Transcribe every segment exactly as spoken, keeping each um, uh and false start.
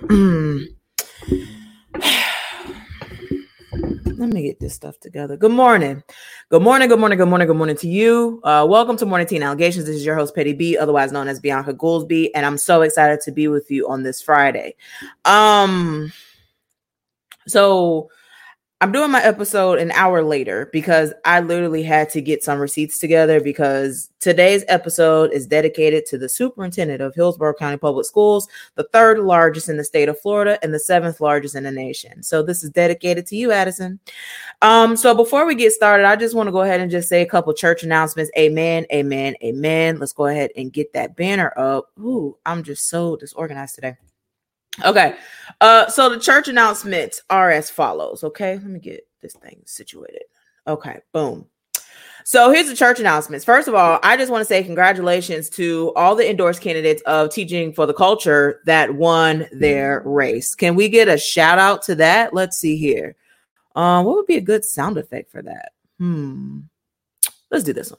Let me get this stuff together. Good morning. Good morning. Good morning. Good morning. Good morning to you. Uh, welcome to Morning Tea and Allegations. This is your host, Petty B, otherwise known as Bianca Goolsby. And I'm so excited to be with you on this Friday. Um, so I'm doing my episode an hour later because I literally had to get some receipts together because today's episode is dedicated to the superintendent of Hillsborough County Public Schools, the third largest in the state of Florida and the seventh largest in the nation. So this is dedicated to you, Addison. Um, so before we get started, I just want to go ahead and just say a couple church announcements. Amen, amen, amen. Let's go ahead and get that banner up. Ooh, I'm just so disorganized today. Okay, uh, so the church announcements are as follows. Okay, let me get this thing situated. Okay, boom. So here's the church announcements. First of all, I just want to say congratulations to all the endorsed candidates of Teaching for the Culture that won their race. Can we get a shout out to that? Let's see here. Um, what would be a good sound effect for that? Hmm. Let's do this one.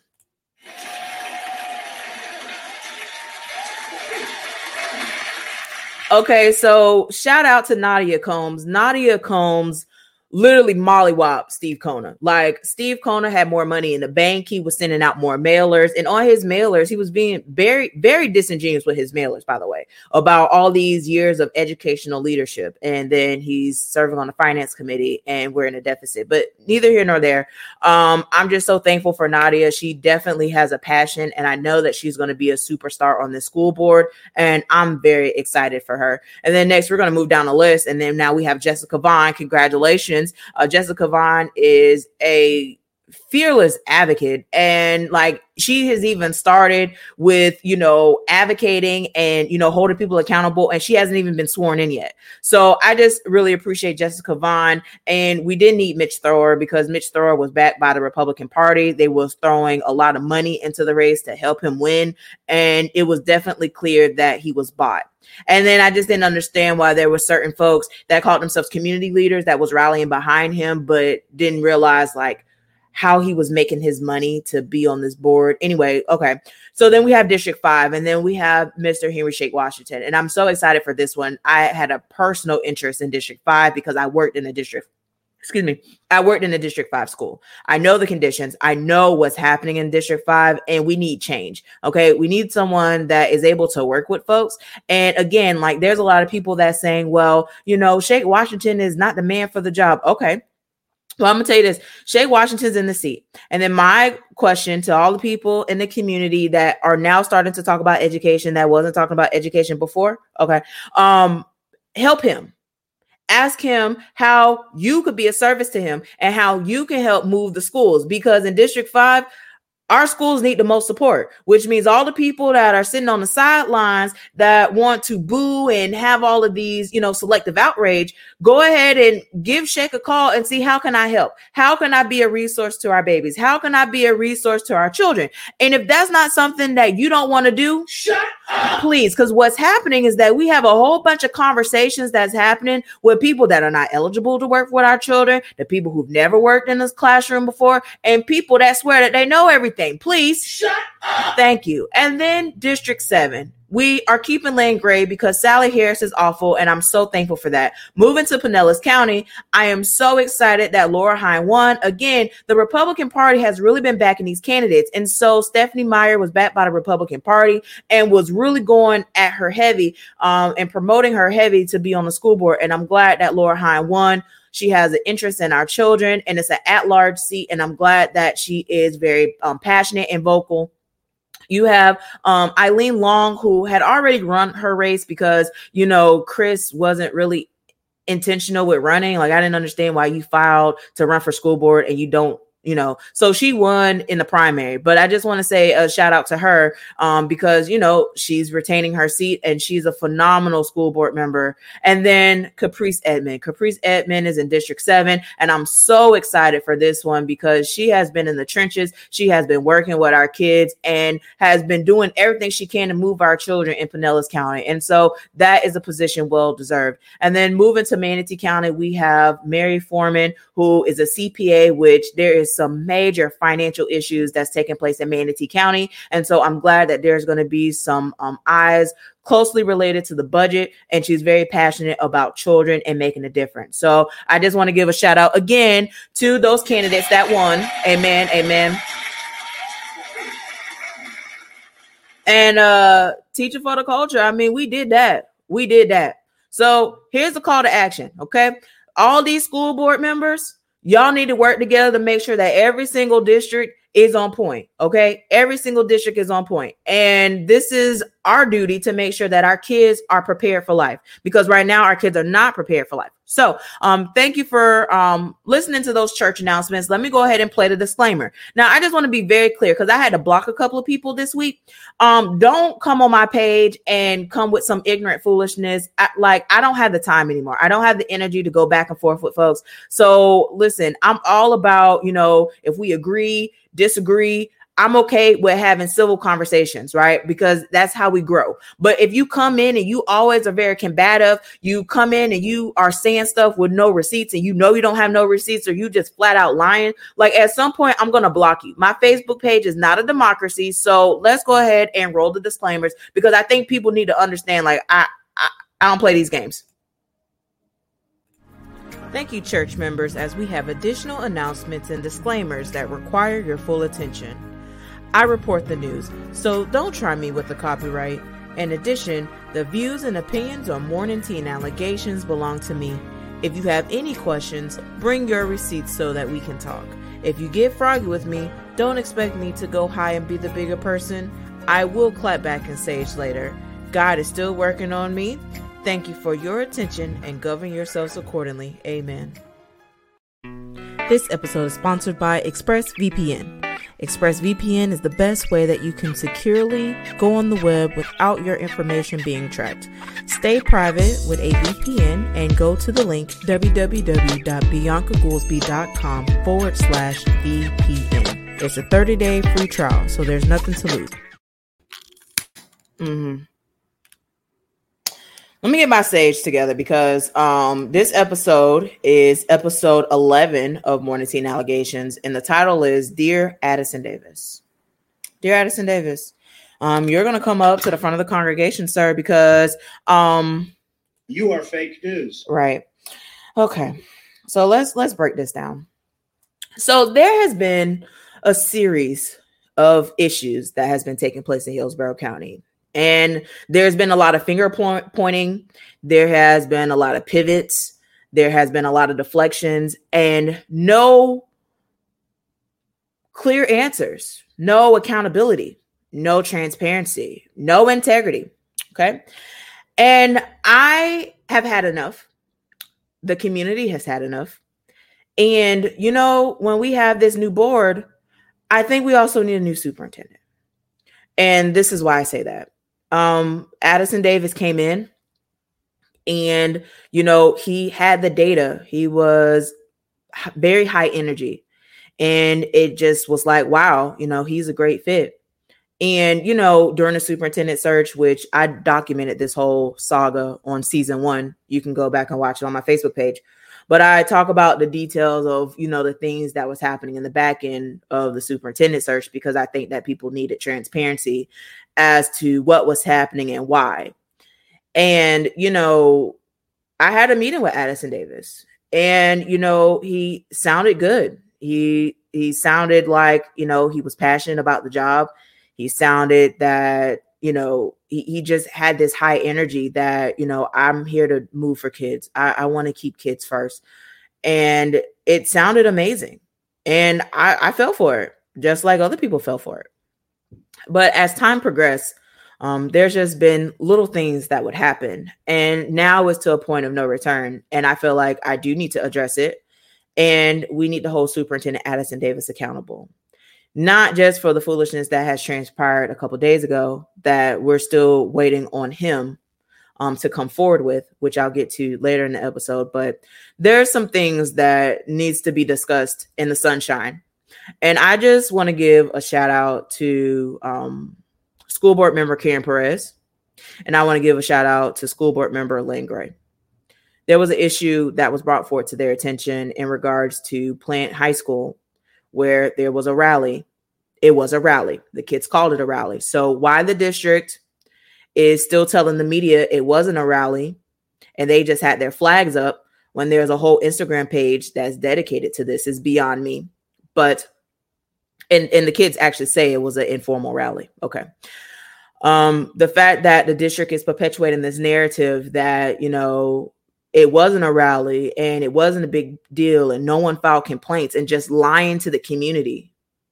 Okay, so shout out to Nadia Combs. Nadia Combs literally mollywopped Steve Kona. Like, Steve Kona had more money in the bank. He was sending out more mailers. And on his mailers, he was being very, very disingenuous with his mailers, by the way, about all these years of educational leadership. And then he's serving on the finance committee and we're in a deficit. But neither here nor there. Um, I'm just so thankful for Nadia. She definitely has a passion. And I know that she's going to be a superstar on the school board. And I'm very excited for her. And then next, we're going to move down the list. And then now we have Jessica Vaughn. Congratulations. Uh, Jessica Vaughn is a fearless advocate, and like she has even started with, you know, advocating and, you know, holding people accountable, and she hasn't even been sworn in yet. So I just really appreciate Jessica Vaughn. And we did need Mitch Thrower because Mitch Thrower was backed by the Republican Party. They was throwing a lot of money into the race to help him win, and it was definitely clear that he was bought. And then I just didn't understand why there were certain folks that called themselves community leaders that was rallying behind him, but didn't realize like how he was making his money to be on this board. Anyway, okay. So then we have District five, and then we have Mister Henry Shake Washington. And I'm so excited for this one. I had a personal interest in District five because I worked in a district Excuse me. I worked in a District five school. I know the conditions. I know what's happening in District five, and we need change. Okay. We need someone that is able to work with folks. And again, like there's a lot of people that saying, well, you know, Shake Washington is not the man for the job. Okay. Well, I'm going to tell you this. Shake Washington's in the seat. And then my question to all the people in the community that are now starting to talk about education that wasn't talking about education before. Okay. Um, help him. Ask him how you could be a service to him and how you can help move the schools, because in District five, our schools need the most support, which means all the people that are sitting on the sidelines that want to boo and have all of these, you know, selective outrage, go ahead and give Shake a call and see, how can I help? How can I be a resource to our babies? How can I be a resource to our children? And if that's not something that you don't want to do, shut up, please. Because what's happening is that we have a whole bunch of conversations that's happening with people that are not eligible to work with our children, the people who've never worked in this classroom before, and people that swear that they know everything. Please shut up. Thank you. And then District seven. We are keeping Lane Gray because Sally Harris is awful, and I'm so thankful for that. Moving to Pinellas County, I am so excited that Laura Hine won. Again, the Republican Party has really been backing these candidates, and so Stephanie Meyer was backed by the Republican Party and was really going at her heavy um, and promoting her heavy to be on the school board, and I'm glad that Laura Hine won. She has an interest in our children, and it's an at-large seat, and I'm glad that she is very um, passionate and vocal. You have um, Eileen Long, who had already run her race because, you know, Chris wasn't really intentional with running. Like, I didn't understand why you filed to run for school board and you don't, you know, so she won in the primary. But I just want to say a shout out to her um, because, you know, she's retaining her seat and she's a phenomenal school board member. And then Caprice Edmond. Caprice Edmond is in District seven. And I'm so excited for this one because she has been in the trenches. She has been working with our kids and has been doing everything she can to move our children in Pinellas County. And so that is a position well deserved. And then moving to Manatee County, we have Mary Foreman, who is a C P A, which there is some major financial issues that's taking place in Manatee County. And so I'm glad that there's going to be some um, eyes closely related to the budget. And she's very passionate about children and making a difference. So I just want to give a shout out again to those candidates that won. Amen. Amen. And uh, teaching for the culture. I mean, we did that. We did that. So here's the call to action. Okay. All these school board members, y'all need to work together to make sure that every single district is on point. Okay. Every single district is on point. And this is our duty to make sure that our kids are prepared for life, because right now our kids are not prepared for life. So um, thank you for um, listening to those church announcements. Let me go ahead and play the disclaimer. Now, I just want to be very clear, because I had to block a couple of people this week. Um, don't come on my page and come with some ignorant foolishness. I, like, I don't have the time anymore. I don't have the energy to go back and forth with folks. So listen, I'm all about, you know, if we agree, disagree, I'm okay with having civil conversations, right? Because that's how we grow. But if you come in and you always are very combative, you come in and you are saying stuff with no receipts, and you know you don't have no receipts, or you just flat out lying, like at some point I'm going to block you. My Facebook page is not a democracy. So let's go ahead and roll the disclaimers, because I think people need to understand, like, I, I, I don't play these games. Thank you, church members, as we have additional announcements and disclaimers that require your full attention. I report the news, so don't try me with the copyright. In addition, the views and opinions on Morning Tea and allegations belong to me. If you have any questions, bring your receipts so that we can talk. If you get froggy with me, don't expect me to go high and be the bigger person. I will clap back and sage later. God is still working on me. Thank you for your attention, and govern yourselves accordingly. Amen. This episode is sponsored by ExpressVPN. ExpressVPN is the best way that you can securely go on the web without your information being tracked. Stay private with a V P N and go to the link www.biancagoolsby.com forward slash VPN. It's a thirty-day free trial, so there's nothing to lose. Mm-hmm. Let me get my sage together, because um, this episode is episode eleven of Morning Tea and Allegations, and the title is Dear Addison Davis. Dear Addison Davis, um, you're going to come up to the front of the congregation, sir, because um, you are fake news. Right. Okay. So let's let's break this down. So there has been a series of issues that has been taking place in Hillsborough County. And there's been a lot of finger point- pointing. There has been a lot of pivots. There has been a lot of deflections, and no clear answers, no accountability, no transparency, no integrity. Okay. And I have had enough. The community has had enough. And, you know, when we have this new board, I think we also need a new superintendent. And this is why I say that. Um, Addison Davis came in, and, you know, he had the data. He was very high energy, and it just was like, wow, you know, he's a great fit. And, you know, during the superintendent search, which I documented this whole saga on season one, you can go back and watch it on my Facebook page. But I talk about the details of, you know, the things that was happening in the back end of the superintendent search, because I think that people needed transparency as to what was happening and why. And, you know, I had a meeting with Addison Davis, and, you know, he sounded good. He he sounded like, you know, he was passionate about the job. He sounded that, you know, he, he just had this high energy that, you know, I'm here to move for kids. I, I want to keep kids first. And it sounded amazing. And I, I fell for it, just like other people fell for it. But as time progressed, um, there's just been little things that would happen. And now it's to a point of no return. And I feel like I do need to address it. And we need to hold Superintendent Addison Davis accountable. Not just for the foolishness that has transpired a couple of days ago that we're still waiting on him um, to come forward with, which I'll get to later in the episode. But there are some things that needs to be discussed in the sunshine. And I just want to give a shout out to um, school board member Karen Perez. And I want to give a shout out to school board member Lane Gray. There was an issue that was brought forward to their attention in regards to Plant High School, where there was a rally. It was a rally. The kids called it a rally. So why the district is still telling the media it wasn't a rally and they just had their flags up when there's a whole Instagram page that's dedicated to this is beyond me. But, and, and the kids actually say it was an informal rally. Okay. Um, the fact that the district is perpetuating this narrative that, you know, it wasn't a rally and it wasn't a big deal and no one filed complaints and just lying to the community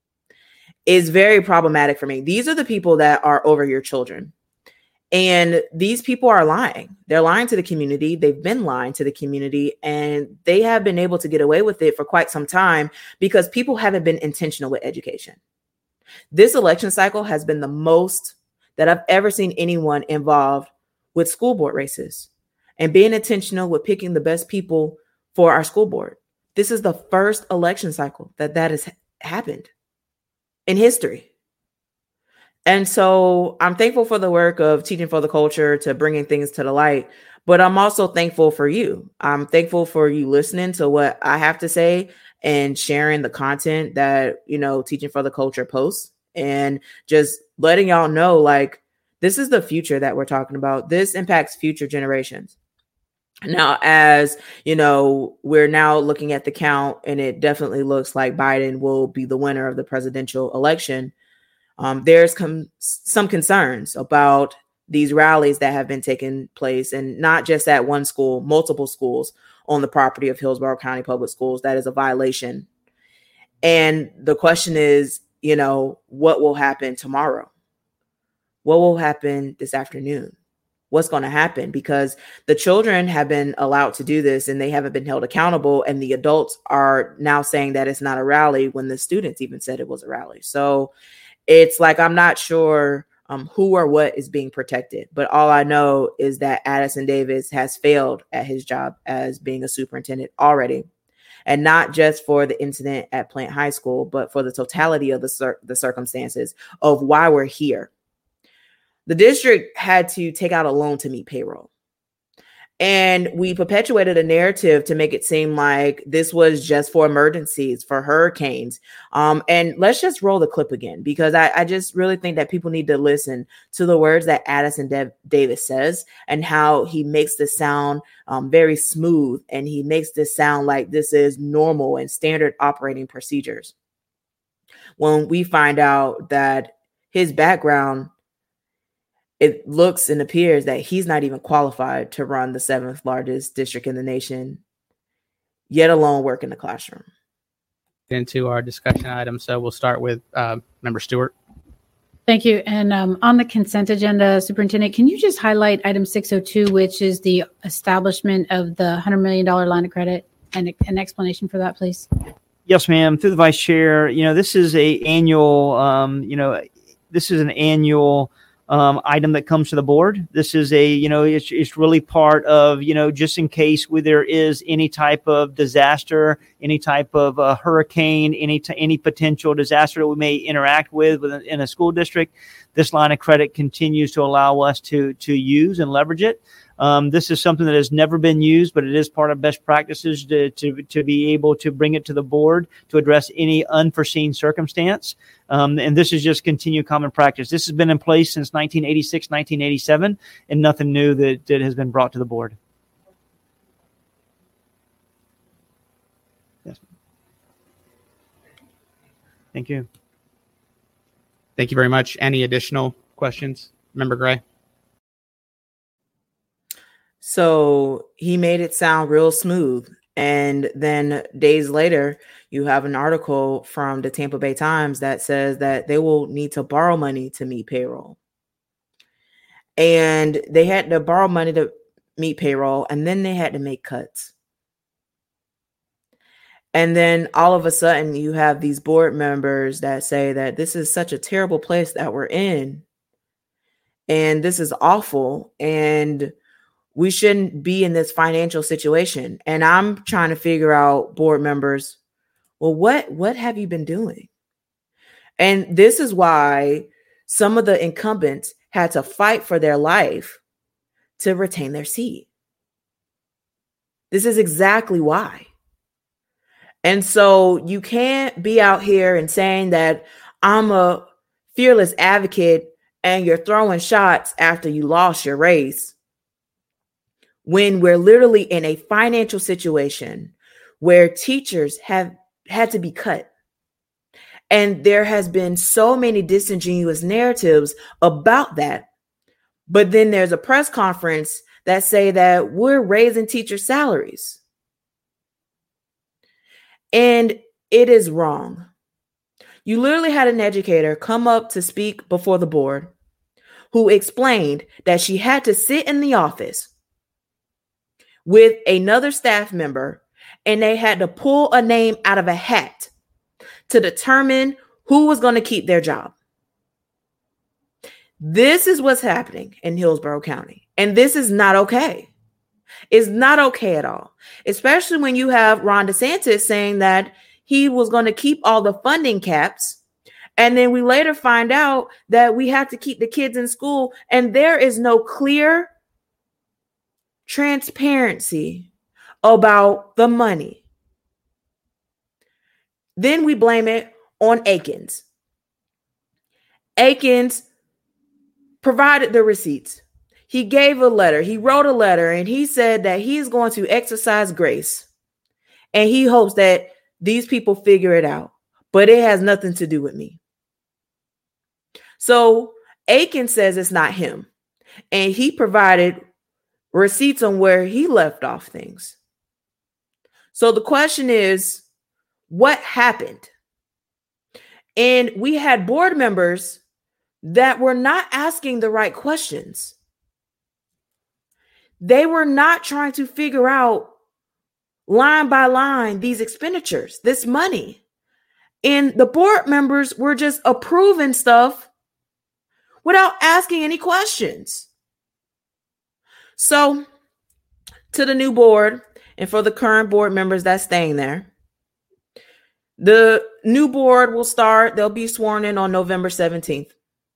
is very problematic for me. These are the people that are over your children. And these people are lying. They're lying to the community. They've been lying to the community, and they have been able to get away with it for quite some time because people haven't been intentional with education. This election cycle has been the most that I've ever seen anyone involved with school board races and being intentional with picking the best people for our school board. This is the first election cycle that that has happened in history. And so I'm thankful for the work of Teaching for the Culture to bringing things to the light, but I'm also thankful for you. I'm thankful for you listening to what I have to say and sharing the content that, you know, Teaching for the Culture posts and just letting y'all know, like, this is the future that we're talking about. This impacts future generations. Now, as you know, we're now looking at the count and it definitely looks like Biden will be the winner of the presidential election. Um, there's com- some concerns about these rallies that have been taking place, and not just at one school, multiple schools on the property of Hillsborough County Public Schools. That is a violation. And the question is, you know, what will happen tomorrow? What will happen this afternoon? What's going to happen? Because the children have been allowed to do this and they haven't been held accountable. And the adults are now saying that it's not a rally when the students even said it was a rally. So it's like, I'm not sure um, who or what is being protected, but all I know is that Addison Davis has failed at his job as being a superintendent already. And not just for the incident at Plant High School, but for the totality of the, cir- the circumstances of why we're here. The district had to take out a loan to meet payroll. And we perpetuated a narrative to make it seem like this was just for emergencies, for hurricanes. Um, and let's just roll the clip again, because I, I just really think that people need to listen to the words that Addison De- Davis says and how he makes this sound um, very smooth. And he makes this sound like this is normal and standard operating procedures. When we find out that his background, it looks and appears that he's not even qualified to run the seventh largest district in the nation, yet alone work in the classroom. Into our discussion item. So we'll start with uh, Member Stewart. Thank you. And um, on the consent agenda, Superintendent, can you just highlight item six oh two, which is the establishment of the one hundred million dollars line of credit, and an explanation for that, please? Yes, ma'am. Through the Vice Chair, you know, this is a annual, um, you know, this is an annual Um, item that comes to the board. This is a, you know, it's, it's really part of, you know, just in case where there is any type of disaster, any type of uh, hurricane, any t- any potential disaster that we may interact with within, in a school district, this line of credit continues to allow us to to use and leverage it. Um, this is something that has never been used, but it is part of best practices to, to, to be able to bring it to the board to address any unforeseen circumstance. Um, and this is just continued common practice. This has been in place since nineteen eighty-six, nineteen eighty-seven, and nothing new that, that has been brought to the board. Yes. Thank you. Thank you very much. Any additional questions? Member Gray? So he made it sound real smooth. And then days later, you have an article from the Tampa Bay Times that says that they will need to borrow money to meet payroll. And they had to borrow money to meet payroll, and then they had to make cuts. And then all of a sudden, you have these board members that say that this is such a terrible place that we're in. And this is awful. And we shouldn't be in this financial situation. And I'm trying to figure out, board members, well, what, what have you been doing? And this is why some of the incumbents had to fight for their life to retain their seat. This is exactly why. And so you can't be out here and saying that I'm a fearless advocate and you're throwing shots after you lost your race, when we're literally in a financial situation where teachers have had to be cut. And there has been so many disingenuous narratives about that. But then there's a press conference that say that we're raising teacher salaries. And it is wrong. You literally had an educator come up to speak before the board who explained that she had to sit in the office with another staff member and they had to pull a name out of a hat to determine who was going to keep their job. This is what's happening in Hillsborough County. And this is not okay. It's not okay at all, especially when you have Ron DeSantis saying that he was going to keep all the funding caps. And then we later find out that we have to keep the kids in school and there is no clear transparency about the money. Then we blame it on Aikens. Aikens provided the receipts. He gave a letter. He wrote a letter and he said that he's going to exercise grace. And he hopes that these people figure it out. But it has nothing to do with me. So Aikens says it's not him. And he provided receipts on where he left off things. So the question is, what happened? And we had board members that were not asking the right questions. They were not trying to figure out line by line these expenditures, this money. And the board members were just approving stuff without asking any questions. So to the new board and for the current board members that's staying there, the new board will start. They'll be sworn in on November seventeenth.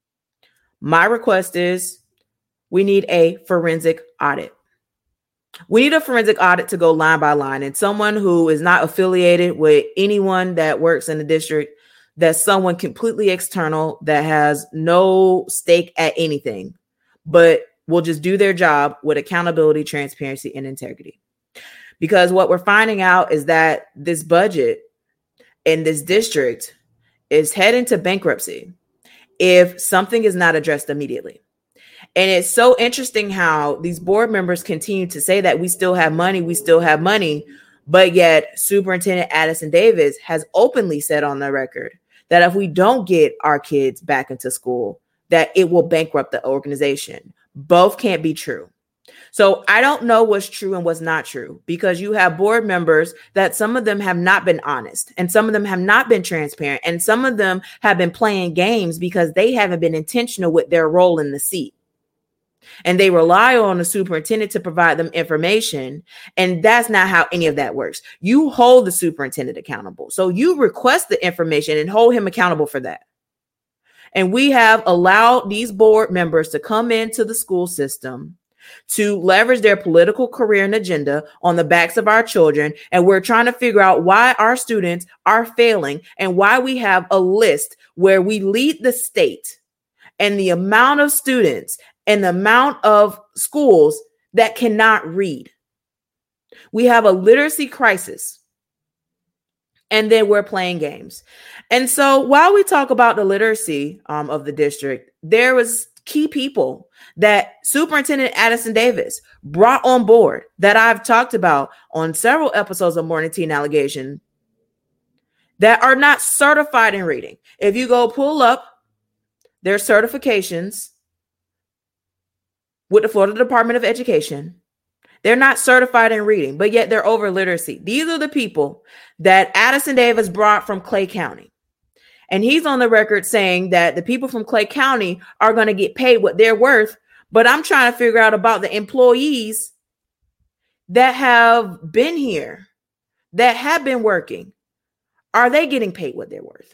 My request is we need a forensic audit. We need a forensic audit to go line by line, and someone who is not affiliated with anyone that works in the district, that's someone completely external that has no stake at anything, but will just do their job with accountability, transparency, and integrity. Because what we're finding out is that this budget in this district is heading to bankruptcy if something is not addressed immediately. And it's so interesting how these board members continue to say that we still have money, we still have money, but yet Superintendent Addison Davis has openly said on the record that if we don't get our kids back into school, that it will bankrupt the organization. Both can't be true. So I don't know what's true and what's not true, because you have board members that some of them have not been honest and some of them have not been transparent. And some of them have been playing games because they haven't been intentional with their role in the seat. And they rely on the superintendent to provide them information. And that's not how any of that works. You hold the superintendent accountable. So you request the information and hold him accountable for that. And we have allowed these board members to come into the school system to leverage their political career and agenda on the backs of our children. And we're trying to figure out why our students are failing and why we have a list where we lead the state and the amount of students and the amount of schools that cannot read. We have a literacy crisis. And then we're playing games. And so while we talk about the literacy um, of the district, there was key people that Superintendent Addison Davis brought on board that I've talked about on several episodes of Morning Tea and Allegation that are not certified in reading. If you go pull up their certifications with the Florida Department of Education, they're not certified in reading, but yet they're over literacy. These are the people that Addison Davis brought from Clay County. And he's on the record saying that the people from Clay County are going to get paid what they're worth. But I'm trying to figure out about the employees that have been here, that have been working. Are they getting paid what they're worth?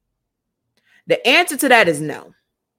The answer to that is no.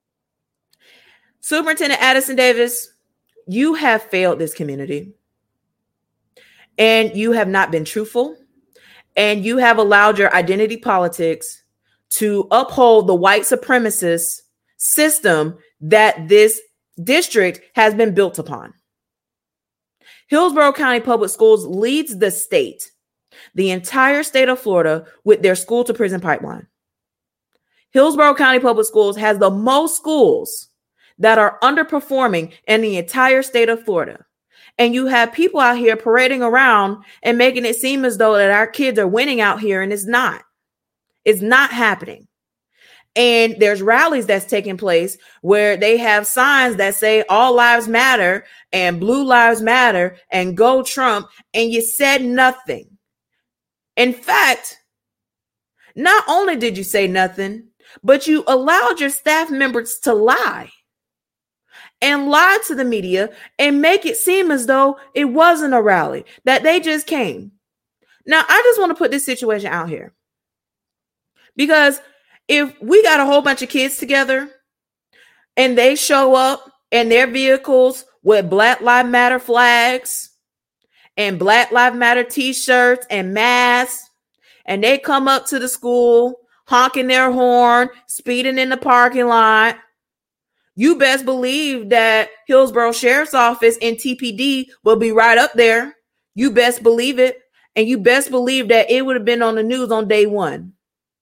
Superintendent Addison Davis, you have failed this community, and you have not been truthful, And you have allowed your identity politics to uphold the white supremacist system that this district has been built upon. Hillsborough County Public Schools leads the state, the entire state of Florida, with their school to prison pipeline. Hillsborough County Public Schools has the most schools that are underperforming in the entire state of Florida. And you have people out here parading around and making it seem as though that our kids are winning out here, and it's not. It's not happening. And there's rallies that's taking place where they have signs that say all lives matter and blue lives matter and go Trump, and you said nothing. In fact, not only did you say nothing, but you allowed your staff members to lie and lie to the media and make it seem as though it wasn't a rally, that they just came. Now, I just want to put this situation out here, because if we got a whole bunch of kids together and they show up in their vehicles with Black Lives Matter flags and Black Lives Matter t-shirts and masks, and they come up to the school honking their horn, speeding in the parking lot, you best believe that Hillsborough Sheriff's Office and T P D will be right up there. You best believe it. And you best believe that it would have been on the news on day one.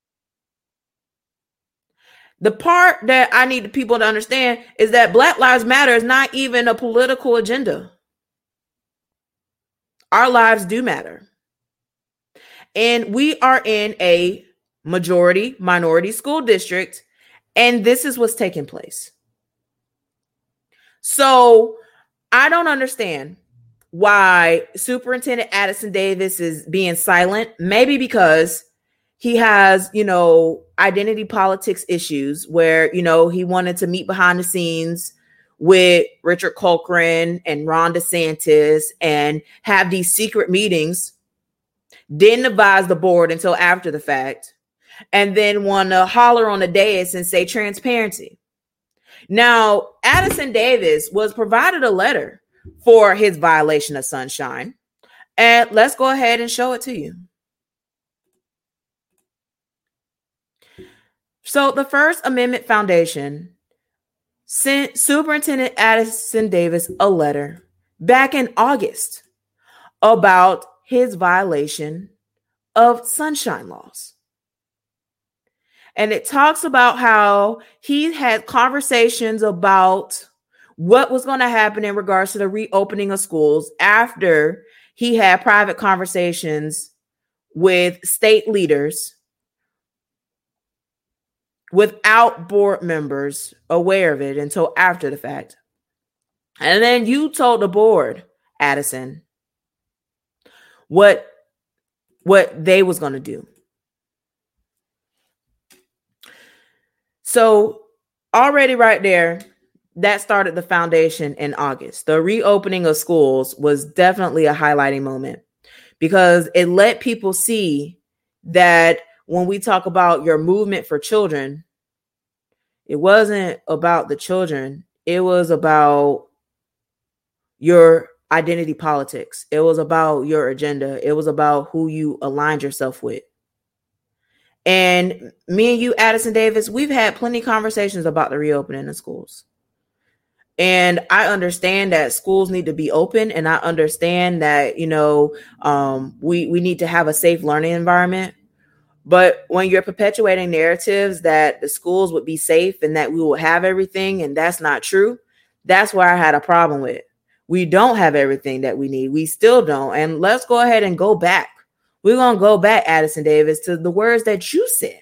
The part that I need the people to understand is that Black Lives Matter is not even a political agenda. Our lives do matter. And we are in a majority minority school district, and this is what's taking place. So I don't understand why Superintendent Addison Davis is being silent. Maybe because he has, you know, identity politics issues where, you know, he wanted to meet behind the scenes with Richard Colcrin and Ron DeSantis and have these secret meetings, didn't advise the board until after the fact, and then want to holler on the dais and say transparency. Now, Addison Davis was provided a letter for his violation of sunshine, and let's go ahead and show it to you. So the First Amendment Foundation sent Superintendent Addison Davis a letter back in August about his violation of sunshine laws. And it talks about how he had conversations about what was going to happen in regards to the reopening of schools after he had private conversations with state leaders without board members aware of it until after the fact. And then you told the board, Addison, what, what they was going to do. So already right there, that started the foundation in August. The reopening of schools was definitely a highlighting moment because it let people see that when we talk about your movement for children, it wasn't about the children. It was about your identity politics. It was about your agenda. It was about who you aligned yourself with. And me and you, Addison Davis, we've had plenty of conversations about the reopening of schools. And I understand that schools need to be open. And I understand that, you know, um, we, we need to have a safe learning environment. But when you're perpetuating narratives that the schools would be safe and that we will have everything, and that's not true, that's where I had a problem with. We don't have everything that we need. We still don't. And let's go ahead and go back. We're going to go back, Addison Davis, to the words that you said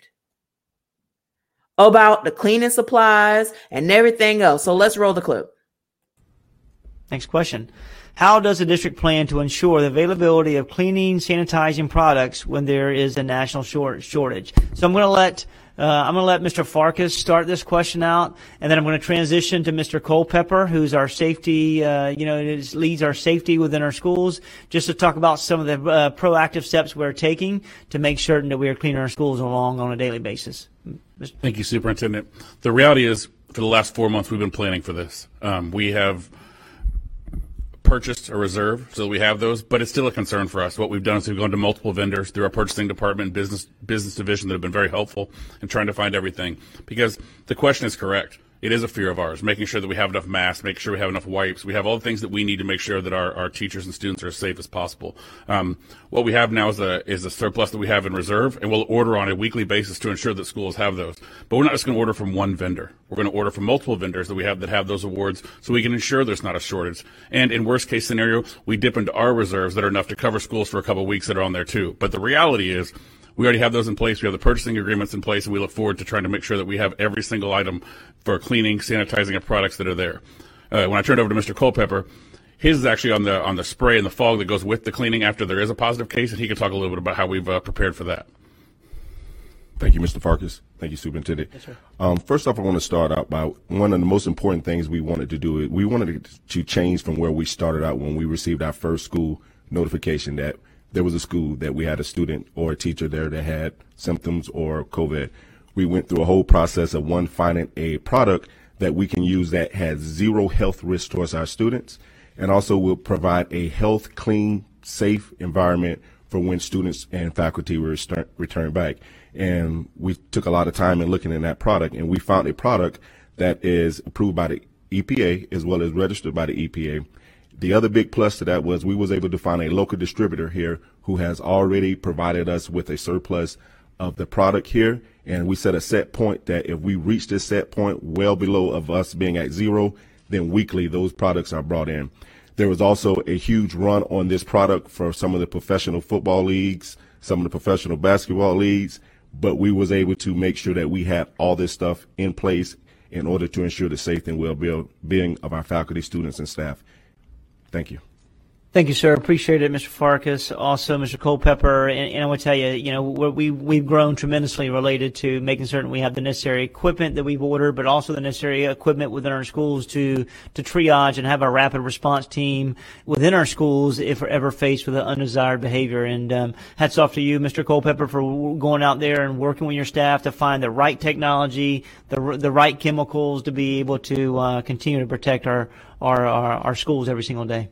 about the cleaning supplies and everything else. So let's roll the clip. Next question. How does the district plan to ensure the availability of cleaning, sanitizing products when there is a national short shortage? So I'm going to let uh, I'm going to let Mister Farkas start this question out, and then I'm going to transition to Mister Culpepper, who's our safety, uh, you know, is, leads our safety within our schools, just to talk about some of the uh, proactive steps we're taking to make certain that we are cleaning our schools along on a daily basis. Mister Thank you, Superintendent. The reality is, for the last four months, we've been planning for this. Um, we have purchased a reserve so that we have those, but it's still a concern for us. What we've done is we've gone to multiple vendors through our purchasing department, business business division that have been very helpful in trying to find everything. Because the question is correct. It is a fear of ours, making sure that we have enough masks, making sure we have enough wipes. We have all the things that we need to make sure that our, our teachers and students are as safe as possible. Um, what we have now is a is a surplus that we have in reserve, and we'll order on a weekly basis to ensure that schools have those. But we're not just going to order from one vendor. We're going to order from multiple vendors that we have that have those awards so we can ensure there's not a shortage. And in worst case scenario, we dip into our reserves that are enough to cover schools for a couple of weeks that are on there too. But the reality is, we already have those in place. We have the purchasing agreements in place, and we look forward to trying to make sure that we have every single item for cleaning, sanitizing, and products that are there. Uh, when I turned over to Mister Culpepper, his is actually on the on the spray and the fog that goes with the cleaning after there is a positive case, and he can talk a little bit about how we've uh, prepared for that. Thank you, Mister Farkas. Thank you, Superintendent. Yes, sir. Um, first off, I want to start out by one of the most important things we wanted to do. Is we wanted to change from where we started out when we received our first school notification that there was a school that we had a student or a teacher there that had symptoms or COVID. We went through a whole process of one, finding a product that we can use that has zero health risk towards our students, and also will provide a health, clean, safe environment for when students and faculty will start, return back. And we took a lot of time in looking at that product, and we found a product that is approved by the E P A as well as registered by the E P A. The other big plus to that was we was able to find a local distributor here who has already provided us with a surplus of the product here. And we set a set point that if we reach this set point well below of us being at zero, then weekly those products are brought in. There was also a huge run on this product for some of the professional football leagues, some of the professional basketball leagues, but we was able to make sure that we had all this stuff in place in order to ensure the safety and well-being of our faculty, students, and staff. Thank you. Thank you, sir. Appreciate it, Mister Farkas. Also, Mister Culpepper. And, and I want to tell you, you know, we, we've grown tremendously related to making certain we have the necessary equipment that we've ordered, but also the necessary equipment within our schools to, to triage and have a rapid response team within our schools if we're ever faced with an undesired behavior. And um, hats off to you, Mister Culpepper, for going out there and working with your staff to find the right technology, the the right chemicals to be able to uh, continue to protect our, our, our, our schools every single day.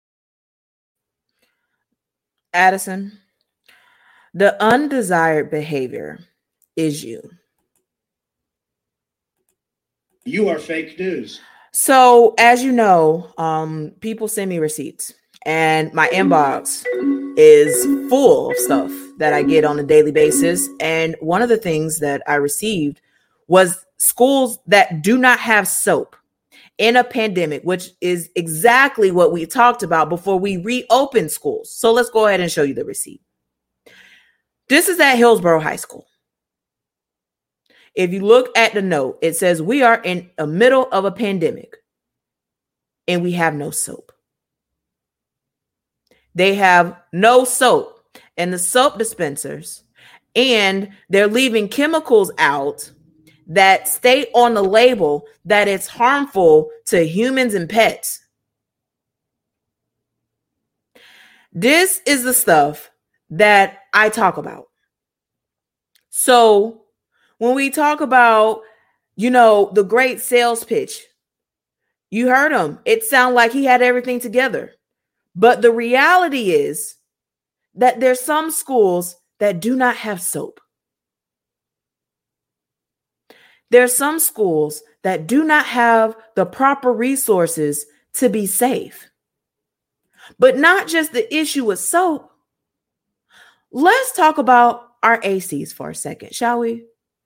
Addison, the undesired behavior is you. You are fake news. So, as you know, um, people send me receipts, and my inbox is full of stuff that I get on a daily basis. And one of the things that I received was schools that do not have soap in a pandemic, which is exactly what we talked about before we reopened schools. So let's go ahead and show you the receipt. This is at Hillsborough High School. If you look at the note, it says we are in the middle of a pandemic and we have no soap. They have no soap in the soap dispensers, and they're leaving chemicals out that state on the label that it's harmful to humans and pets. This is the stuff that I talk about. So when we talk about, you know, the great sales pitch, you heard him. It sounded like he had everything together. But the reality is that there's some schools that do not have soap. There are some schools that do not have the proper resources to be safe. But not just the issue with soap. Let's talk about our A Cs for a second, shall we?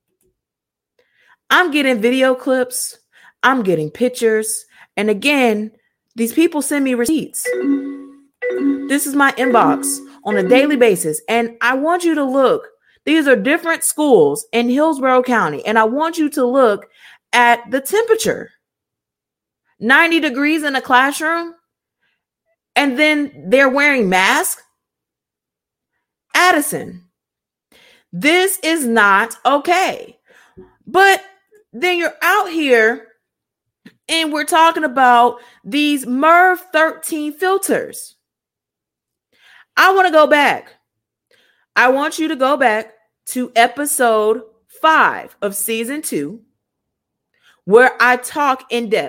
I'm getting video clips. I'm getting pictures. And again, these people send me receipts. This is my inbox on a daily basis. And I want you to look. These are different schools in Hillsborough County, and I want you to look at the temperature. ninety degrees in a classroom, and then they're wearing masks. Addison, this is not okay. But then you're out here, and we're talking about these M E R V thirteen filters. I want to go back. I want you to go back to episode five of season two, where I talk in depth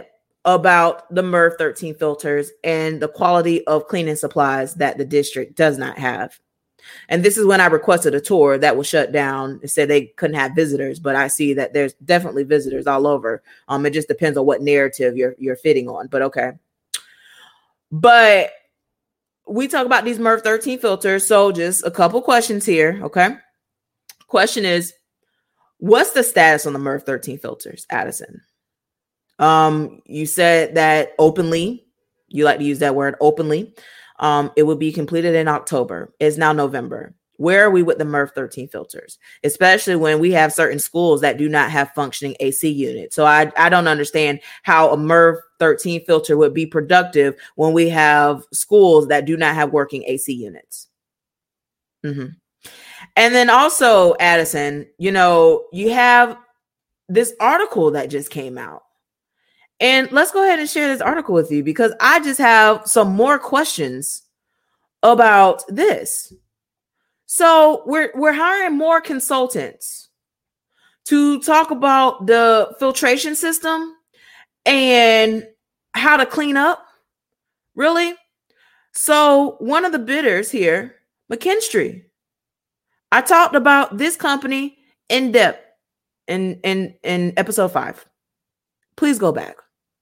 about the MERV thirteen filters and the quality of cleaning supplies that the district does not have. And this is when I requested a tour that was shut down and said they couldn't have visitors, but I see that there's definitely visitors all over. Um, it just depends on what narrative you're you're fitting on, but okay. But we talk about these MERV thirteen filters, so just a couple questions here, okay? Question is, what's the status on the MERV thirteen filters, Addison? Um, you said that openly, you like to use that word openly. Um, it will be completed in October. It's now November. Where are we with the MERV thirteen filters? Especially when we have certain schools that do not have functioning A C units. So I, I don't understand how a MERV thirteen filter would be productive when we have schools that do not have working A C units. Mm-hmm. And then also, Addison, you know, you have this article that just came out. And let's go ahead and share this article with you because I just have some more questions about this. So we're we're hiring more consultants to talk about the filtration system and how to clean up. Really? So one of the bidders here, McKinstry. I talked about this company in depth in in in episode five. Please go back.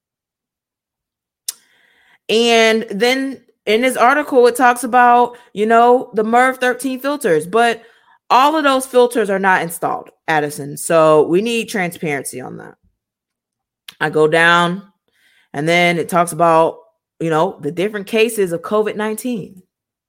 And then in this article, it talks about, you know, the MERV thirteen filters, but all of those filters are not installed, Addison. So we need transparency on that. I go down and then it talks about, you know, the different cases of COVID nineteen.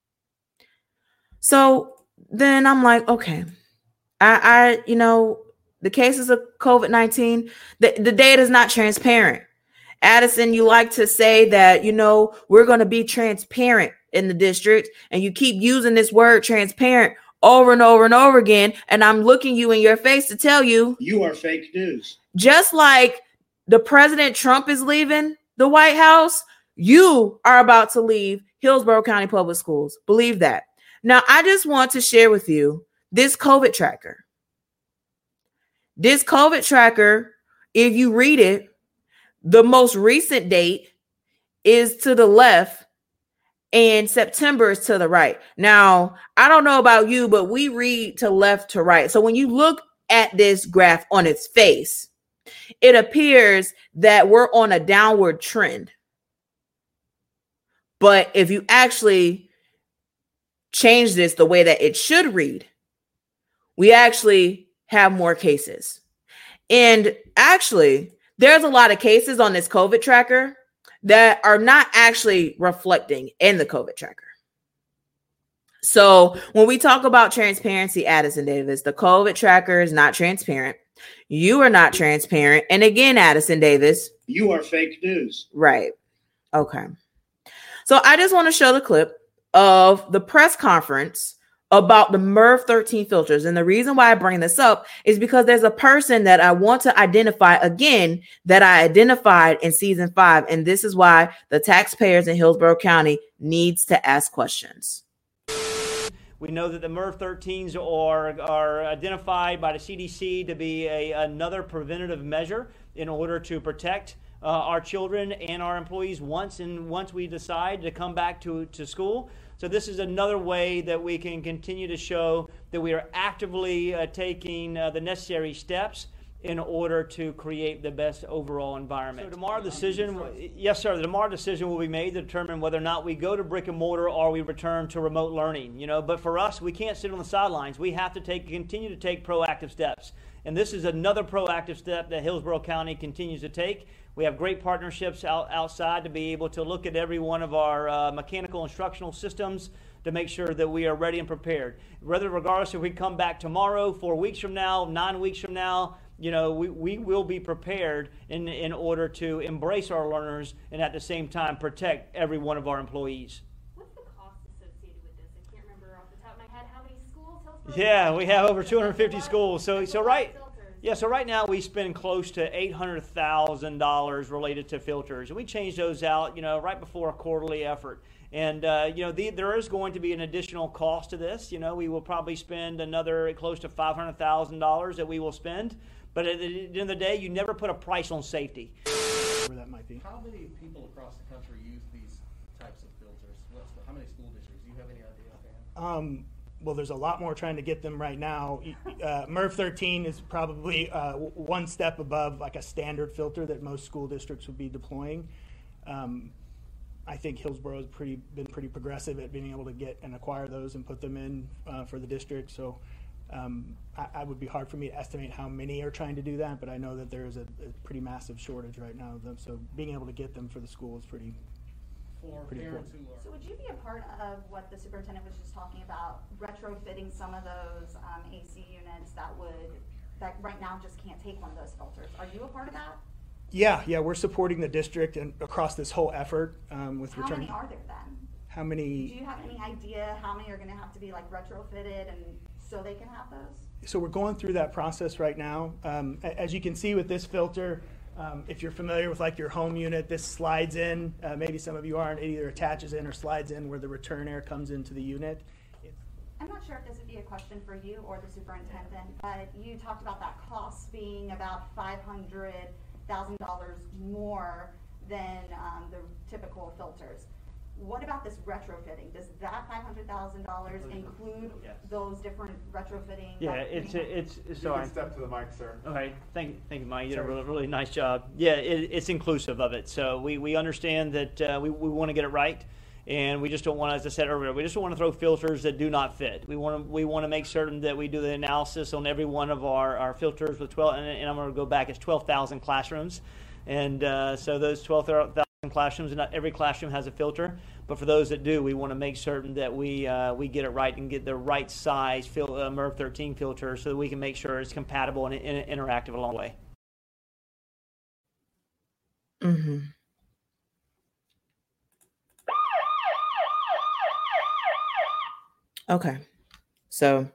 So then I'm like, okay, I, I you know, the cases of COVID nineteen, the, the data is not transparent. Addison, you like to say that, you know, we're going to be transparent in the district, and you keep using this word transparent over and over and over again. And I'm looking you in your face to tell you, you are fake news. Just like the President Trump is leaving the White House, you are about to leave Hillsborough County Public Schools. Believe that. Now, I just want to share with you this COVID tracker. This COVID tracker, if you read it, the most recent date is to the left and September is to the right. Now, I don't know about you, but we read to left to right. So when you look at this graph on its face, it appears that we're on a downward trend. But if you actually change this the way that it should read, we actually have more cases. And actually, there's a lot of cases on this COVID tracker that are not actually reflecting in the COVID tracker. So when we talk about transparency, Addison Davis, the COVID tracker is not transparent. You are not transparent. And again, Addison Davis, you are fake news. Right. Okay. So I just want to show the clip of the press conference about the MERV thirteen filters. And the reason why I bring this up is because there's a person that I want to identify again that I identified in season five. And this is why the taxpayers in Hillsborough County needs to ask questions. We know that the MERV thirteens are, are identified by the C D C to be a, another preventative measure in order to protect uh, our children and our employees once and once we decide to come back to, to school. So this is another way that we can continue to show that we are actively uh, taking uh, the necessary steps in order to create the best overall environment. So tomorrow decision, yes sir, the tomorrow decision will be made to determine whether or not we go to brick and mortar or we return to remote learning. You know, but for us, we can't sit on the sidelines. We have to take, continue to take proactive steps. And this is another proactive step that Hillsborough County continues to take. We have great partnerships out, outside to be able to look at every one of our uh, mechanical instructional systems to make sure that we are ready and prepared. Whether regardless if we come back tomorrow, four weeks from now, nine weeks from now, you know, we, we will be prepared in, in order to embrace our learners and at the same time protect every one of our employees. What's the cost associated with this? I can't remember off the top of my head how many schools. Yeah, we have over two hundred fifty schools. So, so right. Yeah, so right now we spend close to eight hundred thousand dollars related to filters. And we change those out, you know, right before a quarterly effort. And, uh, you know, the, there is going to be an additional cost to this. You know, we will probably spend another close to five hundred thousand dollars that we will spend. But at the end of the day, you never put a price on safety. where that might be. How many people across the country use these types of filters? What's the, how many school districts? Do you have any idea offhand? Um, well, there's a lot more trying to get them right now. Uh, MERV thirteen is probably uh, one step above like a standard filter that most school districts would be deploying. Um, I think Hillsborough has pretty been pretty progressive at being able to get and acquire those and put them in uh, for the district. So um, I, I would be hard for me to estimate how many are trying to do that, but I know that there is a, a pretty massive shortage right now of them. So being able to get them for the school is pretty. For Pretty parents important. who are So would you be a part of what the superintendent was just talking about, retrofitting some of those um, A C units that would, that right now just can't take one of those filters? Are you a part of that? Yeah, yeah, we're supporting the district and across this whole effort um, with How return. many are there then? How Do many? you have any idea how many are going to have to be like retrofitted and so they can have those? So we're going through that process right now. Um, a- as you can see with this filter, um, if you're familiar with like your home unit, this slides in. Uh, maybe some of you aren't. It either attaches in or slides in where the return air comes into the unit. I'm not sure if this would be a question for you or the superintendent, but you talked about that cost being about five hundred thousand dollars more than um, the typical filters. What about this retrofitting? Does that five hundred thousand dollars include Yes. those different retrofitting? Yeah, that it's we have? it's You sorry. can step to the mic, sir. Okay, thank thank you, Mike. You did a Sorry. really, really nice job. Yeah, it, it's inclusive of it. So we, we understand that uh, we, we want to get it right, and we just don't want, as I said earlier, we just don't want to throw filters that do not fit. We want to we want to make certain that we do the analysis on every one of our, our filters with twelve, and, and I'm going to go back. It's twelve thousand classrooms, and uh, so those twelve thousand classrooms, and not every classroom has a filter. But for those that do, we want to make certain that we uh, we get it right and get the right size fil- uh, MERV thirteen filter so that we can make sure it's compatible and, and interactive along the way. Mm-hmm. Okay. So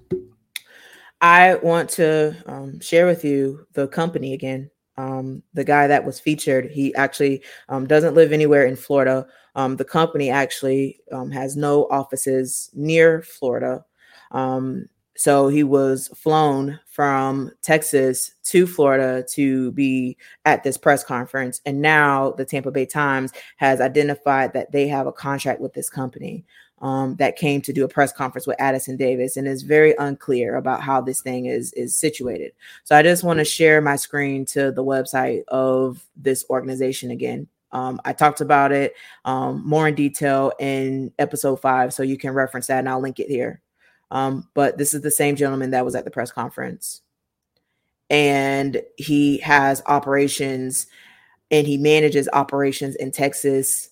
I want to um, share with you the company again. Um, the guy that was featured, he actually um, doesn't live anywhere in Florida. Um, the company actually um, has no offices near Florida. Um, so he was flown from Texas to Florida to be at this press conference. And now the Tampa Bay Times has identified that they have a contract with this company um, that came to do a press conference with Addison Davis, and is very unclear about how this thing is, is situated. So I just want to share my screen to the website of this organization again. Um, I talked about it um, more in detail in episode five, so you can reference that, and I'll link it here. Um, but this is the same gentleman that was at the press conference, and he has operations, and he manages operations in Texas.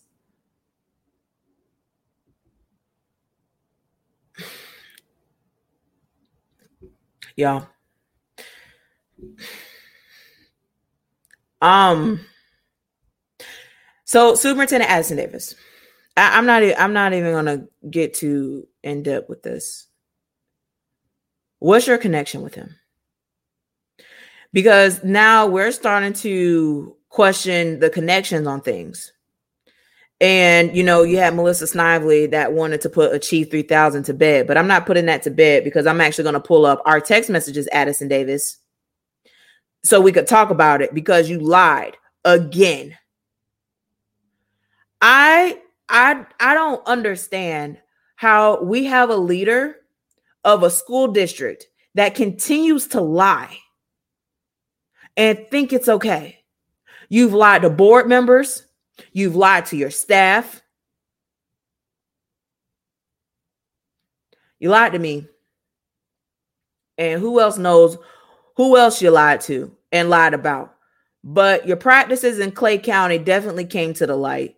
Yeah. Um. So Superintendent Addison Davis, I, I'm not. I'm not even gonna get too in depth with this. What's your connection with him? Because now we're starting to question the connections on things. And, you know, you had Melissa Snively that wanted to put Achieve three thousand to bed, but I'm not putting that to bed because I'm actually going to pull up our text messages, Addison Davis, so we could talk about it, because you lied again. I, I, I don't understand how we have a leader of a school district that continues to lie and think it's okay. You've lied to board members. You've lied to your staff. You lied to me. And who else knows who else you lied to and lied about? But your practices in Clay County definitely came to the light.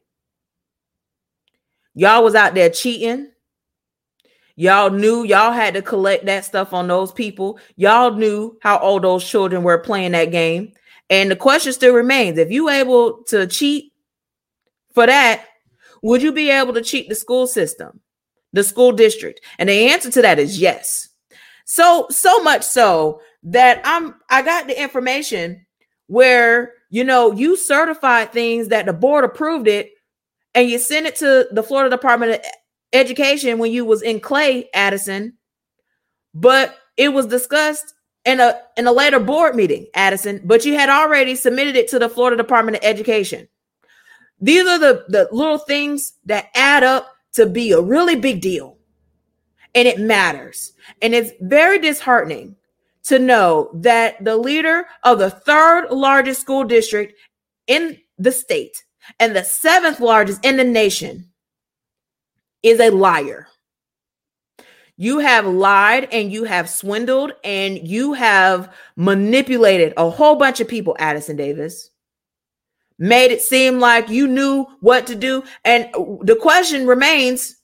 Y'all was out there cheating. Y'all knew y'all had to collect that stuff on those people. Y'all knew how old those children were playing that game. And the question still remains, if you able to cheat for that, would you be able to cheat the school system, the school district? And the answer to that is yes. So, so much so that I'm, I got the information where, you know, you certified things that the board approved it, and you sent it to the Florida Department of Education when you was in Clay, Addison, but it was discussed in a in a later board meeting, Addison, but you had already submitted it to the Florida Department of Education. These are the, the little things that add up to be a really big deal. And it matters. And it's very disheartening to know that the leader of the third largest school district in the state and the seventh largest in the nation is a liar. You have lied and you have swindled and you have manipulated a whole bunch of people, Addison Davis. Made it seem like you knew what to do. And the question remains,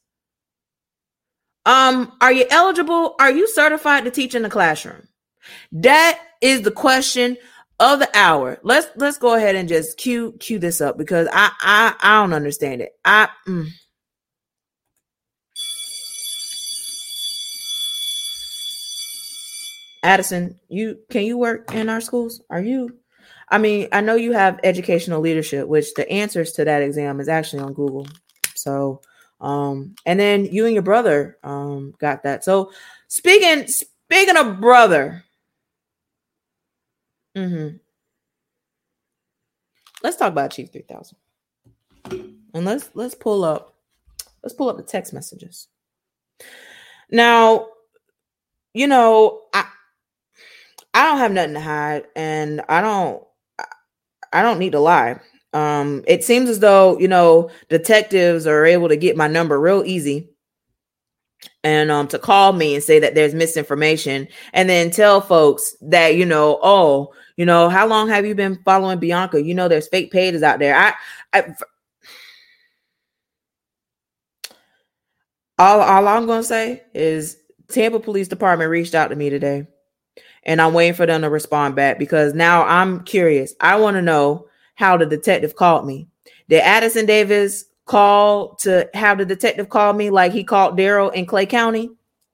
um, are you eligible? Are you certified to teach in the classroom? That is the question of the hour. Let's let's go ahead and just cue cue this up because I I, I don't understand it. I mm. Addison, you can you work in our schools? Are you? I mean, I know you have educational leadership, which the answers to that exam is actually on Google. So, um, and then you and your brother um got that. So, speaking speaking of brother, mm-hmm. Let's talk about Chief three thousand, and let's let's pull up let's pull up the text messages. Now, you know, I. I don't have nothing to hide, and I don't, I don't need to lie. Um, it seems as though, you know, detectives are able to get my number real easy and um, to call me and say that there's misinformation and then tell folks that, you know, oh, you know, how long have you been following Bianca? You know, there's fake pages out there. I, I all, all I'm going to say is Tampa Police Department reached out to me today. And I'm waiting for them to respond back because now I'm curious. I want to know how the detective called me. Did Addison Davis call to have the detective call me like he called Daryl in Clay County?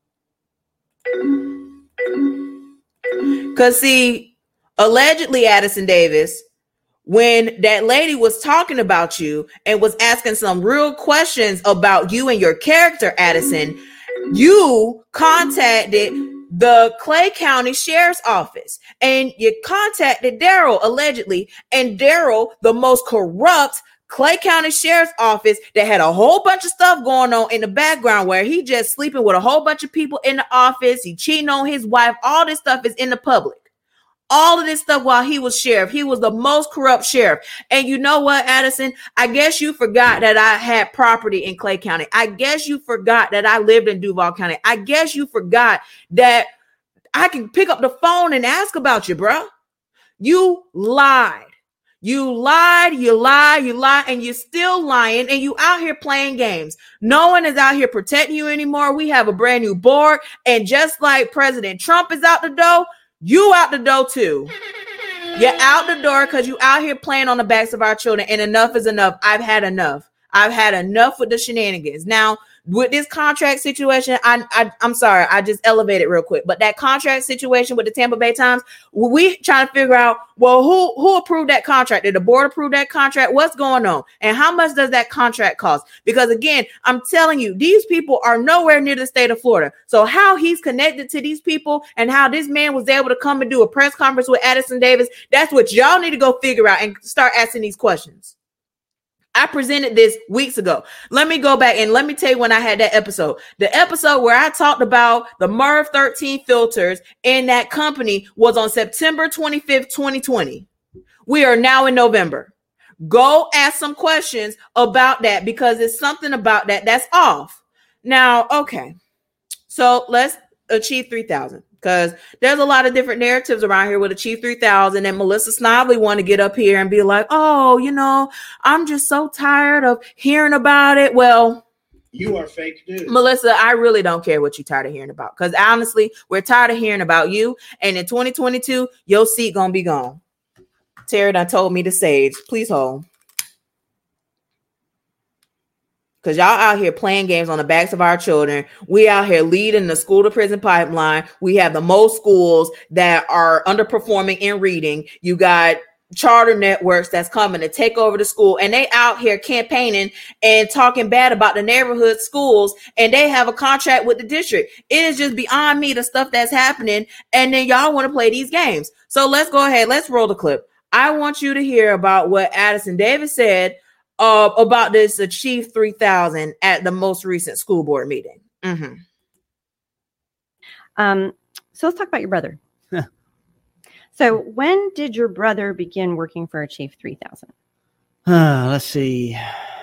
Because, see, allegedly, Addison Davis, when that lady was talking about you and was asking some real questions about you and your character, Addison, you contacted the Clay County Sheriff's Office and you contacted Daryl allegedly, and Daryl, the most corrupt Clay County Sheriff's Office that had a whole bunch of stuff going on in the background where he just sleeping with a whole bunch of people in the office. He cheating on his wife. All this stuff is in the public. All of this stuff while he was sheriff. He was the most corrupt sheriff. And you know what, Addison? I guess you forgot that I had property in Clay County. I guess you forgot that I lived in Duval County. I guess you forgot that I can pick up the phone and ask about you, bro. You lied. You lied, you lied, you lied, and you're still lying, and you out here playing games. No one is out here protecting you anymore. We have a brand new board, and just like President Trump is out the door, you out the door too. You're out the door because you out here playing on the backs of our children, and enough is enough. I've had enough. I've had enough with the shenanigans. Now, with this contract situation, I, I, I'm sorry, I just elevated real quick. But that contract situation with the Tampa Bay Times, we trying to figure out, well, who who approved that contract? Did the board approve that contract? What's going on? And how much does that contract cost? Because again, I'm telling you, these people are nowhere near the state of Florida. So how he's connected to these people and how this man was able to come and do a press conference with Addison Davis, that's what y'all need to go figure out and start asking these questions. I presented this weeks ago. Let me go back and let me tell you when I had that episode. The episode where I talked about the M E R V thirteen filters in that company was on September twenty-fifth, twenty twenty. We are now in November. Go ask some questions about that because it's something about that that's off. Now, okay. So let's achieve three thousand. Because there's a lot of different narratives around here with Achieve three thousand, and Melissa Snobby want to get up here and be like, oh, you know, I'm just so tired of hearing about it. Well, you are fake news. Melissa, I really don't care what you're tired of hearing about. Because honestly, we're tired of hearing about you. And in twenty twenty-two, your seat going to be gone. Terry done told me to sage. Please hold. Because y'all out here playing games on the backs of our children. We out here leading the school to prison pipeline. We have the most schools that are underperforming in reading. You got charter networks that's coming to take over the school, and they out here campaigning and talking bad about the neighborhood schools, and they have a contract with the district. It is just beyond me, the stuff that's happening, and then y'all want to play these games. So let's go ahead. Let's roll the clip. I want you to hear about what Addison Davis said uh, about this Achieve three thousand at the most recent school board meeting. Mm-hmm. Um, so let's talk about your brother. So when did your brother begin working for Achieve three thousand? Uh, let's see.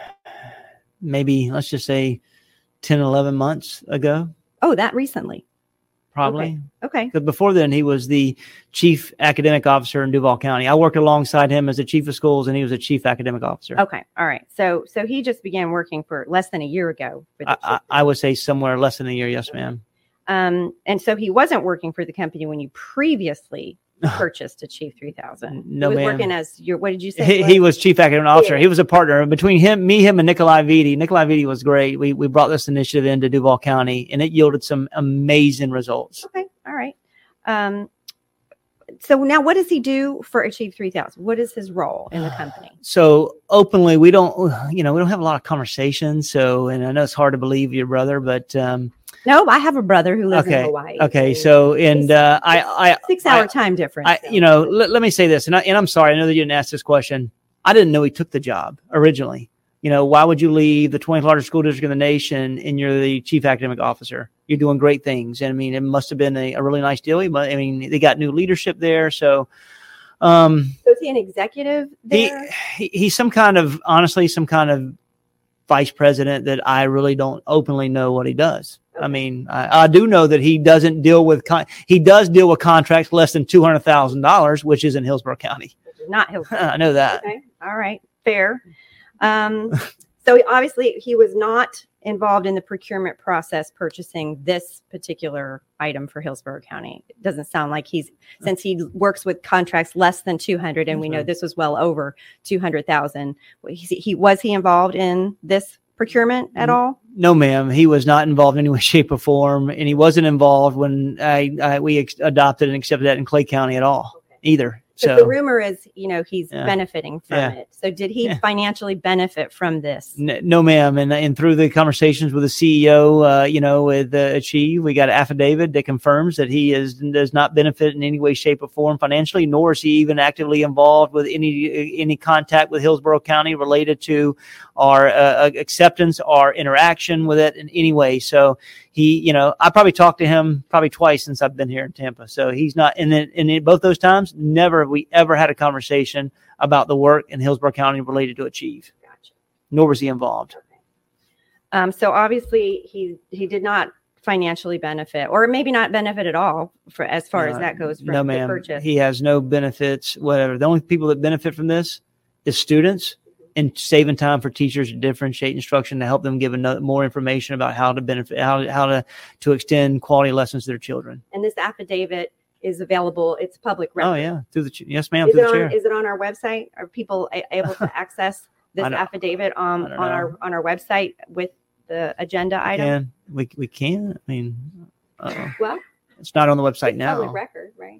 Maybe let's just say ten, eleven months ago. Oh, that recently. Probably. Okay. Because before then, he was the chief academic officer in Duval County. I worked alongside him as a chief of schools, and he was a chief academic officer. Okay. All right. So so he just began working for less than a year ago. For the I, I, I would say somewhere less than a year. Yes, ma'am. Um, and so he wasn't working for the company when you previously purchased Achieve three thousand. No, he was ma'am. working as your, what did you say? He, he was chief academic officer. He was a partner between him, me, him, and Nikolai Vitti. Nikolai Vitti was great. We we brought this initiative into Duval County, and it yielded some amazing results. Okay. All right. Um, so now what does he do for Achieve three thousand? What is his role in the company? So openly, we don't, you know, we don't have a lot of conversations. So, and I know it's hard to believe your brother, but um, no, I have a brother who lives okay, in Hawaii. Okay. So, and uh, I, I, six hour I, time difference. I, you know, let, let me say this, and I, and I'm sorry, I know that you didn't ask this question. I didn't know he took the job originally. You know, why would you leave the twentieth largest school district in the nation and you're the chief academic officer? You're doing great things. And I mean, it must have been a, a really nice deal. He must, I mean, they got new leadership there. So, um, so is he an executive there? He, he, he's some kind of, honestly, some kind of vice president that I really don't openly know what he does. Okay. I mean, I, I do know that he doesn't deal with, con- he does deal with contracts less than two hundred thousand dollars, which is in Hillsborough County. Not Hillsborough. I know that. Okay. All right. Fair. Um, so he, obviously he was not involved in the procurement process purchasing this particular item for Hillsborough County. It doesn't sound like he's, since he works with contracts less than two hundred, and we know this was well over two hundred thousand. He, he was he involved in this procurement at all? No, ma'am. He was not involved in any way, shape, or form, and he wasn't involved when I, I we ex- adopted and accepted that in Clay County at all, okay. either. So the rumor is, you know, he's yeah. benefiting from yeah. it. So did he yeah. financially benefit from this? No, no ma'am. And and through the conversations with the C E O, uh, you know, with uh, Achieve, we got an affidavit that confirms that he is does not benefit in any way, shape, or form financially, nor is he even actively involved with any any contact with Hillsborough County related to our uh, acceptance, our interaction with it in any way. So he, you know, I probably talked to him probably twice since I've been here in Tampa. So he's not, and in, in, in both those times, never have we ever had a conversation about the work in Hillsborough County related to Achieve. Gotcha. Nor was he involved. Okay. Um, so obviously he he did not financially benefit, or maybe not benefit at all for as far no, as that goes. From no, the ma'am. Purchase. He has no benefits, whatever. The only people that benefit from this is students. And saving time for teachers to differentiate instruction to help them give another, more information about how to benefit, how, how to, to extend quality lessons to their children. And this affidavit is available. It's public record. Oh yeah. Through the, ch- yes ma'am. Is Through it, the on, chair. is it on our website? Are people a- able to access this affidavit on, on our, on our website with the agenda item? Can. We, we can. I mean, uh, well, it's not on the website it's now. Public record, right?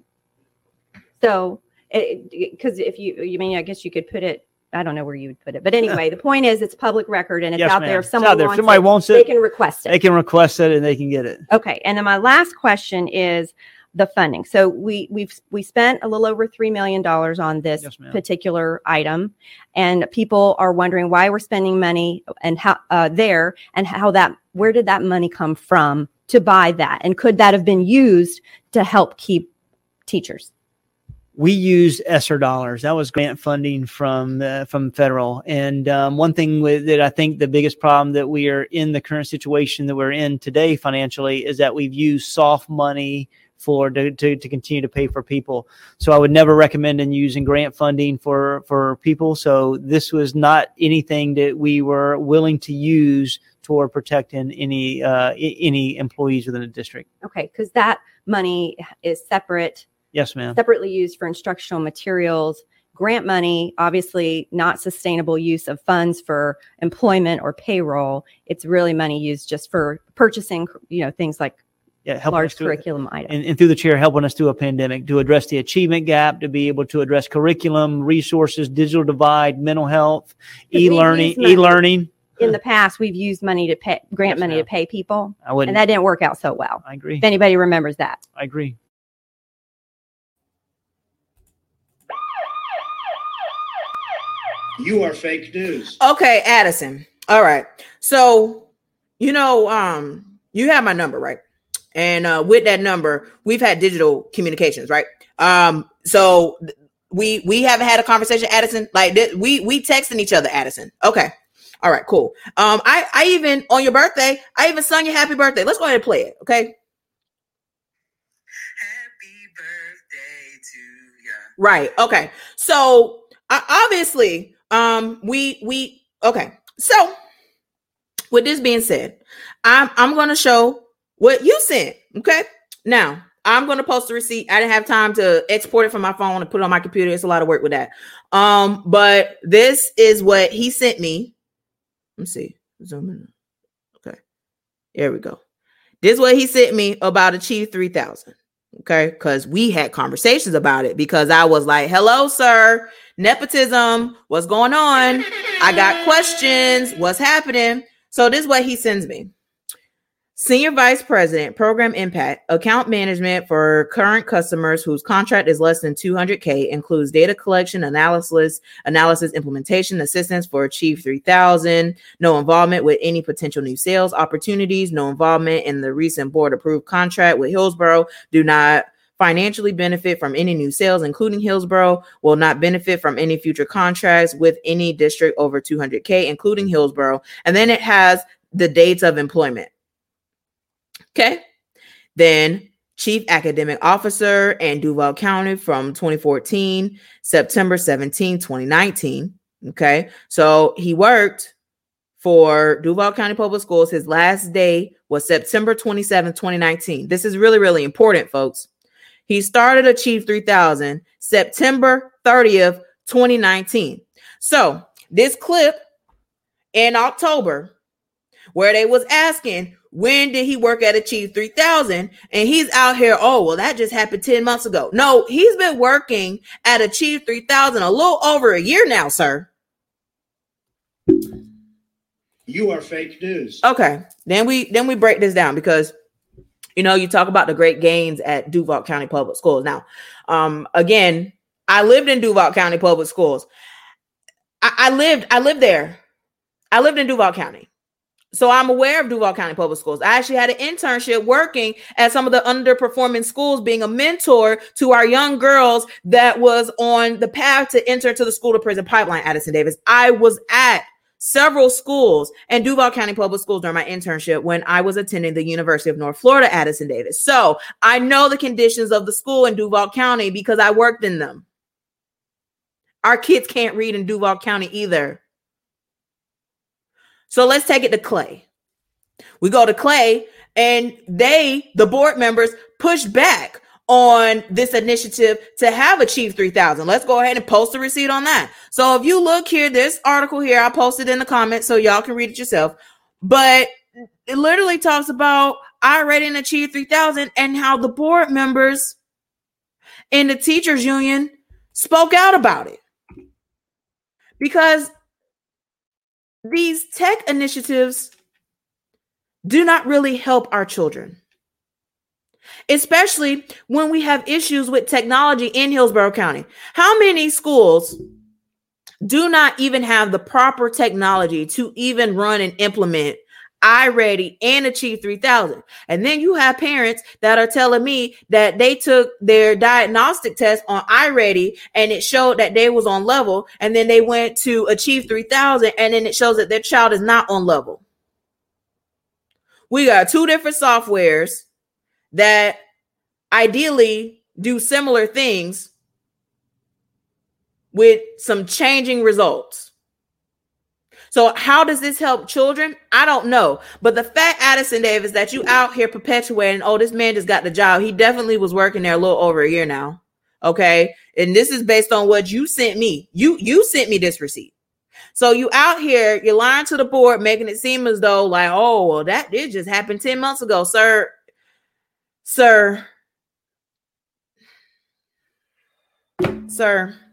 So, because if you, you mean, I guess you could put it, I don't know where you would put it, but anyway, the point is it's public record and it's yes, out ma'am. there. If It's someone out there. If wants, somebody it, wants it, they can request it. They can request it and they can get it. Okay. And then my last question is the funding. So we we've we spent a little over three million dollars on this yes, particular item, and people are wondering why we're spending money and how uh, there and how that where did that money come from to buy that, and could that have been used to help keep teachers? We used E S S E R dollars. That was grant funding from uh, from federal. And um, one thing with that, I think the biggest problem that we are in the current situation that we're in today financially is that we've used soft money for to, to, to continue to pay for people. So I would never recommend in using grant funding for, for people. So this was not anything that we were willing to use toward protecting any uh, any employees within the district. Okay, because that money is separate. Yes, ma'am. Separately used for instructional materials. Grant money, obviously not sustainable use of funds for employment or payroll. It's really money used just for purchasing, you know, things like yeah, helping large us through, curriculum item. and, and through the chair helping us through a pandemic to address the achievement gap, to be able to address curriculum, resources, digital divide, mental health, We've e-learning, used money. e-learning. In the past, we've used money to pay, grant money to pay people, I wouldn't, and that didn't work out so well. I agree. If anybody remembers that. I agree. You are fake news. Okay, Addison. All right. So, you know, um, you have my number, right? And uh, with that number, we've had digital communications, right? Um, so th- we we haven't had a conversation, Addison. Like th- we we texting each other, Addison. Okay. All right, cool. Um, I I even on your birthday, I even sung you happy birthday. Let's go ahead and play it, okay? Happy birthday to ya. Right. Okay. So uh, obviously, um, we we okay. So with this being said, I'm I'm gonna show what you sent. Okay. Now I'm gonna post the receipt. I didn't have time to export it from my phone and put it on my computer. It's a lot of work with that. Um, but this is what he sent me. Let's see. Zoom in. Okay. There we go. This is what he sent me about Achieve three thousand. Okay. Because we had conversations about it because I was like, hello, sir. Nepotism. What's going on? I got questions. What's happening? So this is what he sends me. Senior Vice President, Program Impact, Account Management for current customers whose contract is less than two hundred K, includes data collection, analysis, analysis, implementation, assistance for Achieve three thousand, no involvement with any potential new sales opportunities, no involvement in the recent board-approved contract with Hillsborough, do not financially benefit from any new sales, including Hillsborough, will not benefit from any future contracts with any district over two hundred K, including Hillsborough. And then it has the dates of employment. Okay. Then Chief Academic Officer and Duval County from twenty fourteen, September seventeenth, twenty nineteen. Okay. So he worked for Duval County Public Schools. His last day was September twenty-seventh, twenty nineteen. This is really, really important, folks. He started Achieve three thousand September thirtieth, twenty nineteen. So this clip in October where they was asking, when did he work at Achieve three thousand? And he's out here, oh, well, that just happened ten months ago. No, he's been working at Achieve three thousand a little over a year now, sir. You are fake news. Okay. Then we then we break this down because, you know, you talk about the great gains at Duval County Public Schools. Now, um, again, I lived in Duval County Public Schools. I, I lived, I lived there. I lived in Duval County. So I'm aware of Duval County Public Schools. I actually had an internship working at some of the underperforming schools, being a mentor to our young girls that was on the path to enter into the school to prison pipeline, Addison Davis. I was at several schools and Duval County Public Schools during my internship when I was attending the University of North Florida, Addison Davis. So I know the conditions of the school in Duval County because I worked in them. Our kids can't read in Duval County either. So let's take it to Clay. We go to Clay and they, the board members, push back on this initiative to have Achieve three thousand. Let's go ahead and post a receipt on that. So if you look here, this article here, I posted in the comments so y'all can read it yourself. But it literally talks about iReady and Achieve three thousand and how the board members in the teachers union spoke out about it. Because these tech initiatives do not really help our children, especially when we have issues with technology in Hillsborough County. How many schools do not even have the proper technology to even run and implement iReady and Achieve three thousand? And then you have parents that are telling me that they took their diagnostic test on iReady and it showed that they was on level, and then they went to Achieve three thousand and then it shows that their child is not on level. We got two different softwares that ideally do similar things with some changing results. So how does this help children? I don't know. But the fact, Addison Davis, that you out here perpetuating, oh, this man just got the job. He definitely was working there a little over a year now. Okay. And this is based on what you sent me. You, you sent me this receipt. So you out here, you're lying to the board, making it seem as though like, oh, well, that did just happen ten months ago, sir. Sir, sir,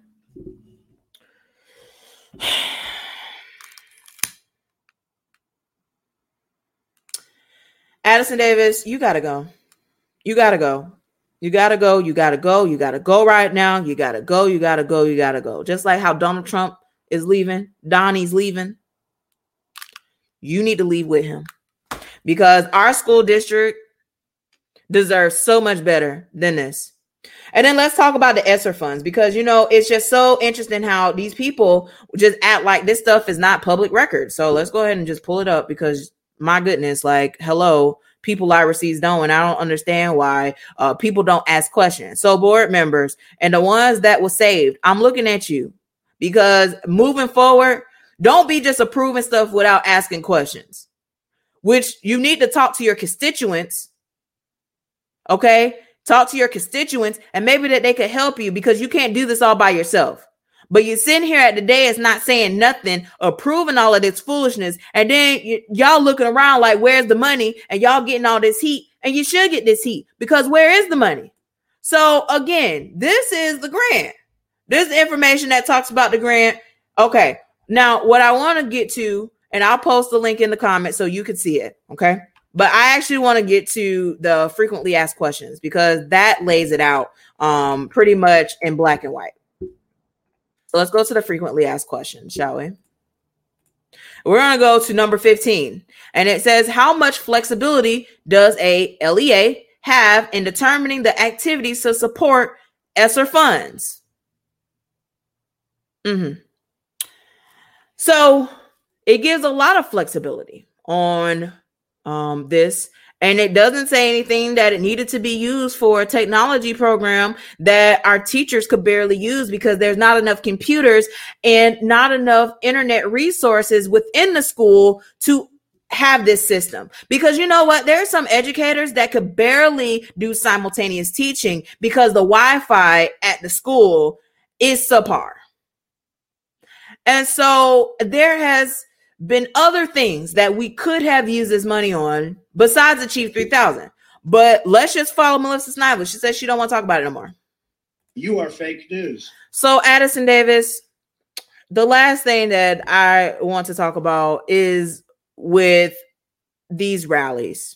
Addison Davis, you gotta go. You gotta go. You gotta go. You gotta go. You gotta go right now. You gotta go. You gotta go. You gotta go. Just like how Donald Trump is leaving, Donnie's leaving. You need to leave with him because our school district deserves so much better than this. And then let's talk about the ESSER funds because, you know, it's just so interesting how these people just act like this stuff is not public record. So let's go ahead and just pull it up because my goodness, like, hello, people literacies don't, and I don't understand why uh, people don't ask questions. So board members and the ones that were saved, I'm looking at you because moving forward, don't be just approving stuff without asking questions, which you need to talk to your constituents. Okay. Talk to your constituents and maybe that they could help you because you can't do this all by yourself. But you're sitting here at the dais not saying nothing, approving all of this foolishness. And then y- y'all looking around like, where's the money? And y'all getting all this heat. And you should get this heat because where is the money? So again, this is the grant. This is information that talks about the grant. Okay. Now, what I want to get to, and I'll post the link in the comments so you can see it. Okay. But I actually want to get to the frequently asked questions because that lays it out um, pretty much in black and white. So let's go to the frequently asked questions, shall we? We're going to go to number fifteen. And it says, how much flexibility does a L E A have in determining the activities to support ESSER funds? Mm-hmm. So it gives a lot of flexibility on um, this. And it doesn't say anything that it needed to be used for a technology program that our teachers could barely use because there's not enough computers and not enough internet resources within the school to have this system. Because you know what? There are some educators that could barely do simultaneous teaching because the Wi-Fi at the school is subpar. And so there has been other things that we could have used this money on besides Achieve three thousand. But let's just follow Melissa Snively. She says she don't want to talk about it no more. You are fake news. So Addison Davis, the last thing that I want to talk about is with these rallies.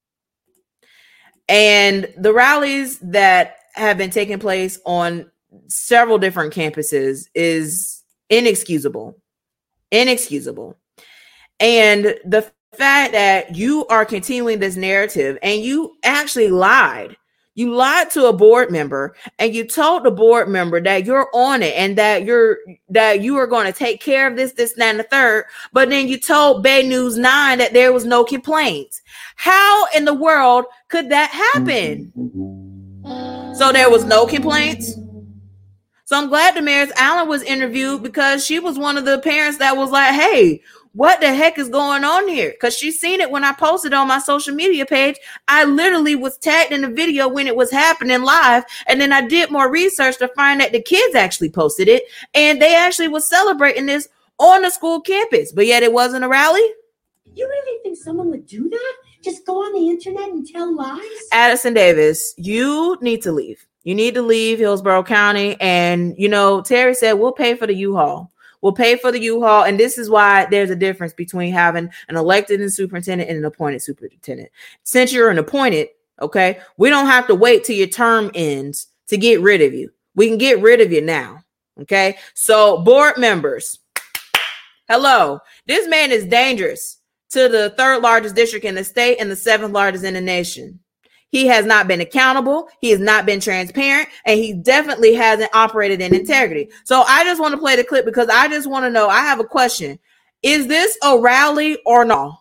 And the rallies that have been taking place on several different campuses is inexcusable. Inexcusable. And the fact that you are continuing this narrative and you actually lied. You lied to a board member and you told the board member that you're on it and that you're that you are going to take care of this, this, and that, and the third. But then you told Bay News nine that there was no complaints. How in the world could that happen? So there was no complaints. So I'm glad Damaris Allen was interviewed because she was one of the parents that was like, hey, what the heck is going on here? Because she's seen it when I posted on my social media page. I literally was tagged in the video when it was happening live. And then I did more research to find that the kids actually posted it. And they actually was celebrating this on the school campus. But yet it wasn't a rally. You really think someone would do that? Just go on the internet and tell lies? Addison Davis, you need to leave. You need to leave Hillsborough County. And, you know, Terry said, we'll pay for the U-Haul. We'll pay for the U-Haul. And this is why there's a difference between having an elected superintendent and an appointed superintendent. Since you're an appointed, okay, we don't have to wait till your term ends to get rid of you. We can get rid of you now. Okay. So board members, hello, this man is dangerous to the third largest district in the state and the seventh largest in the nation. He has not been accountable. He has not been transparent, and he definitely hasn't operated in integrity. So I just want to play the clip because I just want to know. I have a question. Is this a rally or no?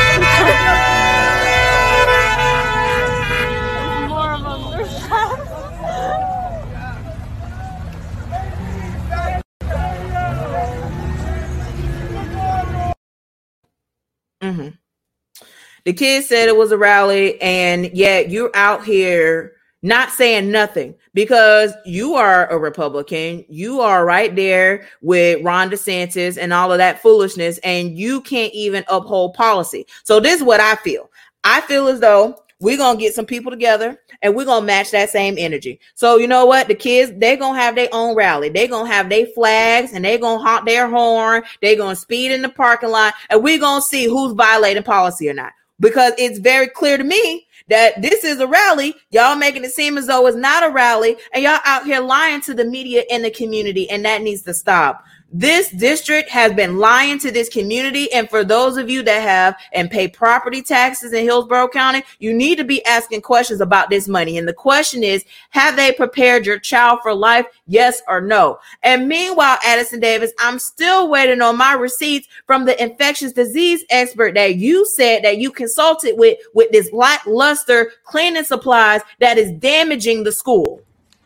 Mm-hmm. The kids said it was a rally, and yet you're out here not saying nothing because you are a Republican. You are right there with Ron DeSantis and all of that foolishness, and you can't even uphold policy. So this is what I feel. I feel as though we're going to get some people together and we're going to match that same energy. So you know what? The kids, they're going to have their own rally. They're going to have their flags and they're going to honk their horn. They're going to speed in the parking lot and we're going to see who's violating policy or not. Because it's very clear to me that this is a rally. Y'all making it seem as though it's not a rally and y'all out here lying to the media and the community, and that needs to stop. This district has been lying to this community. And for those of you that have and pay property taxes in Hillsborough County, you need to be asking questions about this money. And the question is, have they prepared your child for life? Yes or no? And meanwhile, Addison Davis, I'm still waiting on my receipts from the infectious disease expert that you said that you consulted with, with this lackluster cleaning supplies that is damaging the school.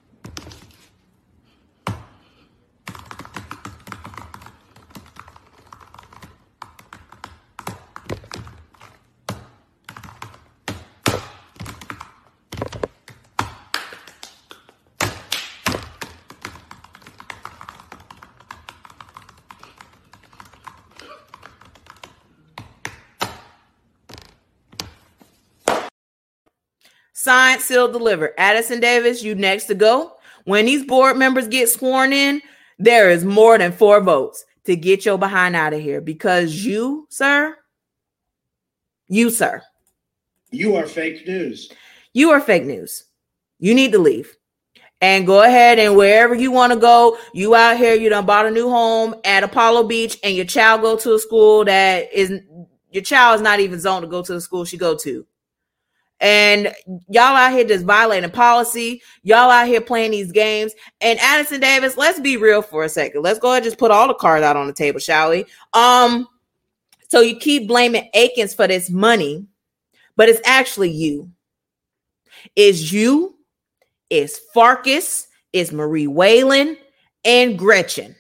Signed, sealed, delivered. Addison Davis, you next to go. When these board members get sworn in, there is more than four votes to get your behind out of here because you, sir, you, sir. You are fake news. You are fake news. You need to leave. And go ahead and wherever you want to go, you out here, you done bought a new home at Apollo Beach and your child go to a school that is, your child is not even zoned to go to the school she go to. And y'all out here just violating policy. Y'all out here playing these games. And Addison Davis, let's be real for a second. Let's go ahead and just put all the cards out on the table, shall we? Um, so you keep blaming Akins for this money, but it's actually you. It's you, it's Farkas, it's Marie Whalen, and Gretchen.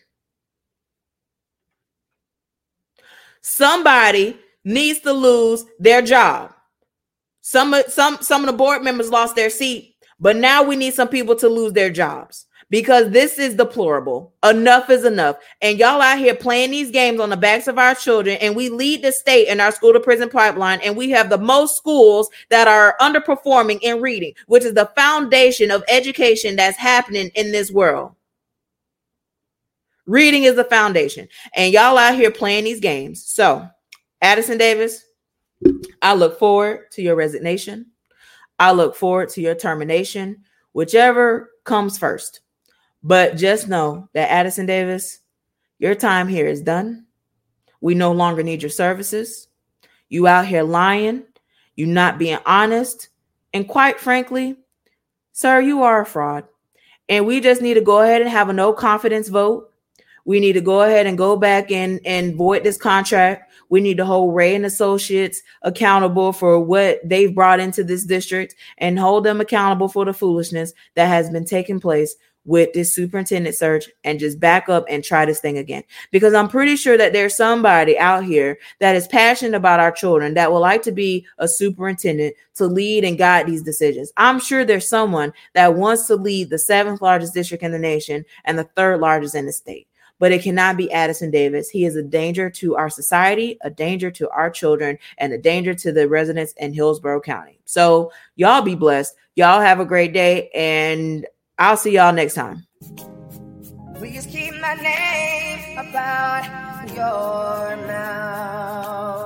Somebody needs to lose their job. Some, some, some of the board members lost their seat, but now we need some people to lose their jobs because this is deplorable. Enough is enough. And y'all out here playing these games on the backs of our children, and we lead the state in our school to prison pipeline, and we have the most schools that are underperforming in reading, which is the foundation of education that's happening in this world. Reading is the foundation, and y'all out here playing these games. So, Addison Davis, I look forward to your resignation. I look forward to your termination, whichever comes first. But just know that Addison Davis, your time here is done. We no longer need your services. You out here lying. You not being honest. And quite frankly, sir, you are a fraud. And we just need to go ahead and have a no confidence vote. We need to go ahead and go back and, and void this contract. We need to hold Ray and Associates accountable for what they've brought into this district and hold them accountable for the foolishness that has been taking place with this superintendent search, and just back up and try this thing again. Because I'm pretty sure that there's somebody out here that is passionate about our children that would like to be a superintendent to lead and guide these decisions. I'm sure there's someone that wants to lead the seventh largest district in the nation and the third largest in the state. But it cannot be Addison Davis. He is a danger to our society, a danger to our children, and a danger to the residents in Hillsborough County. So y'all be blessed. Y'all have a great day, and I'll see y'all next time. Please keep my name about your mouth.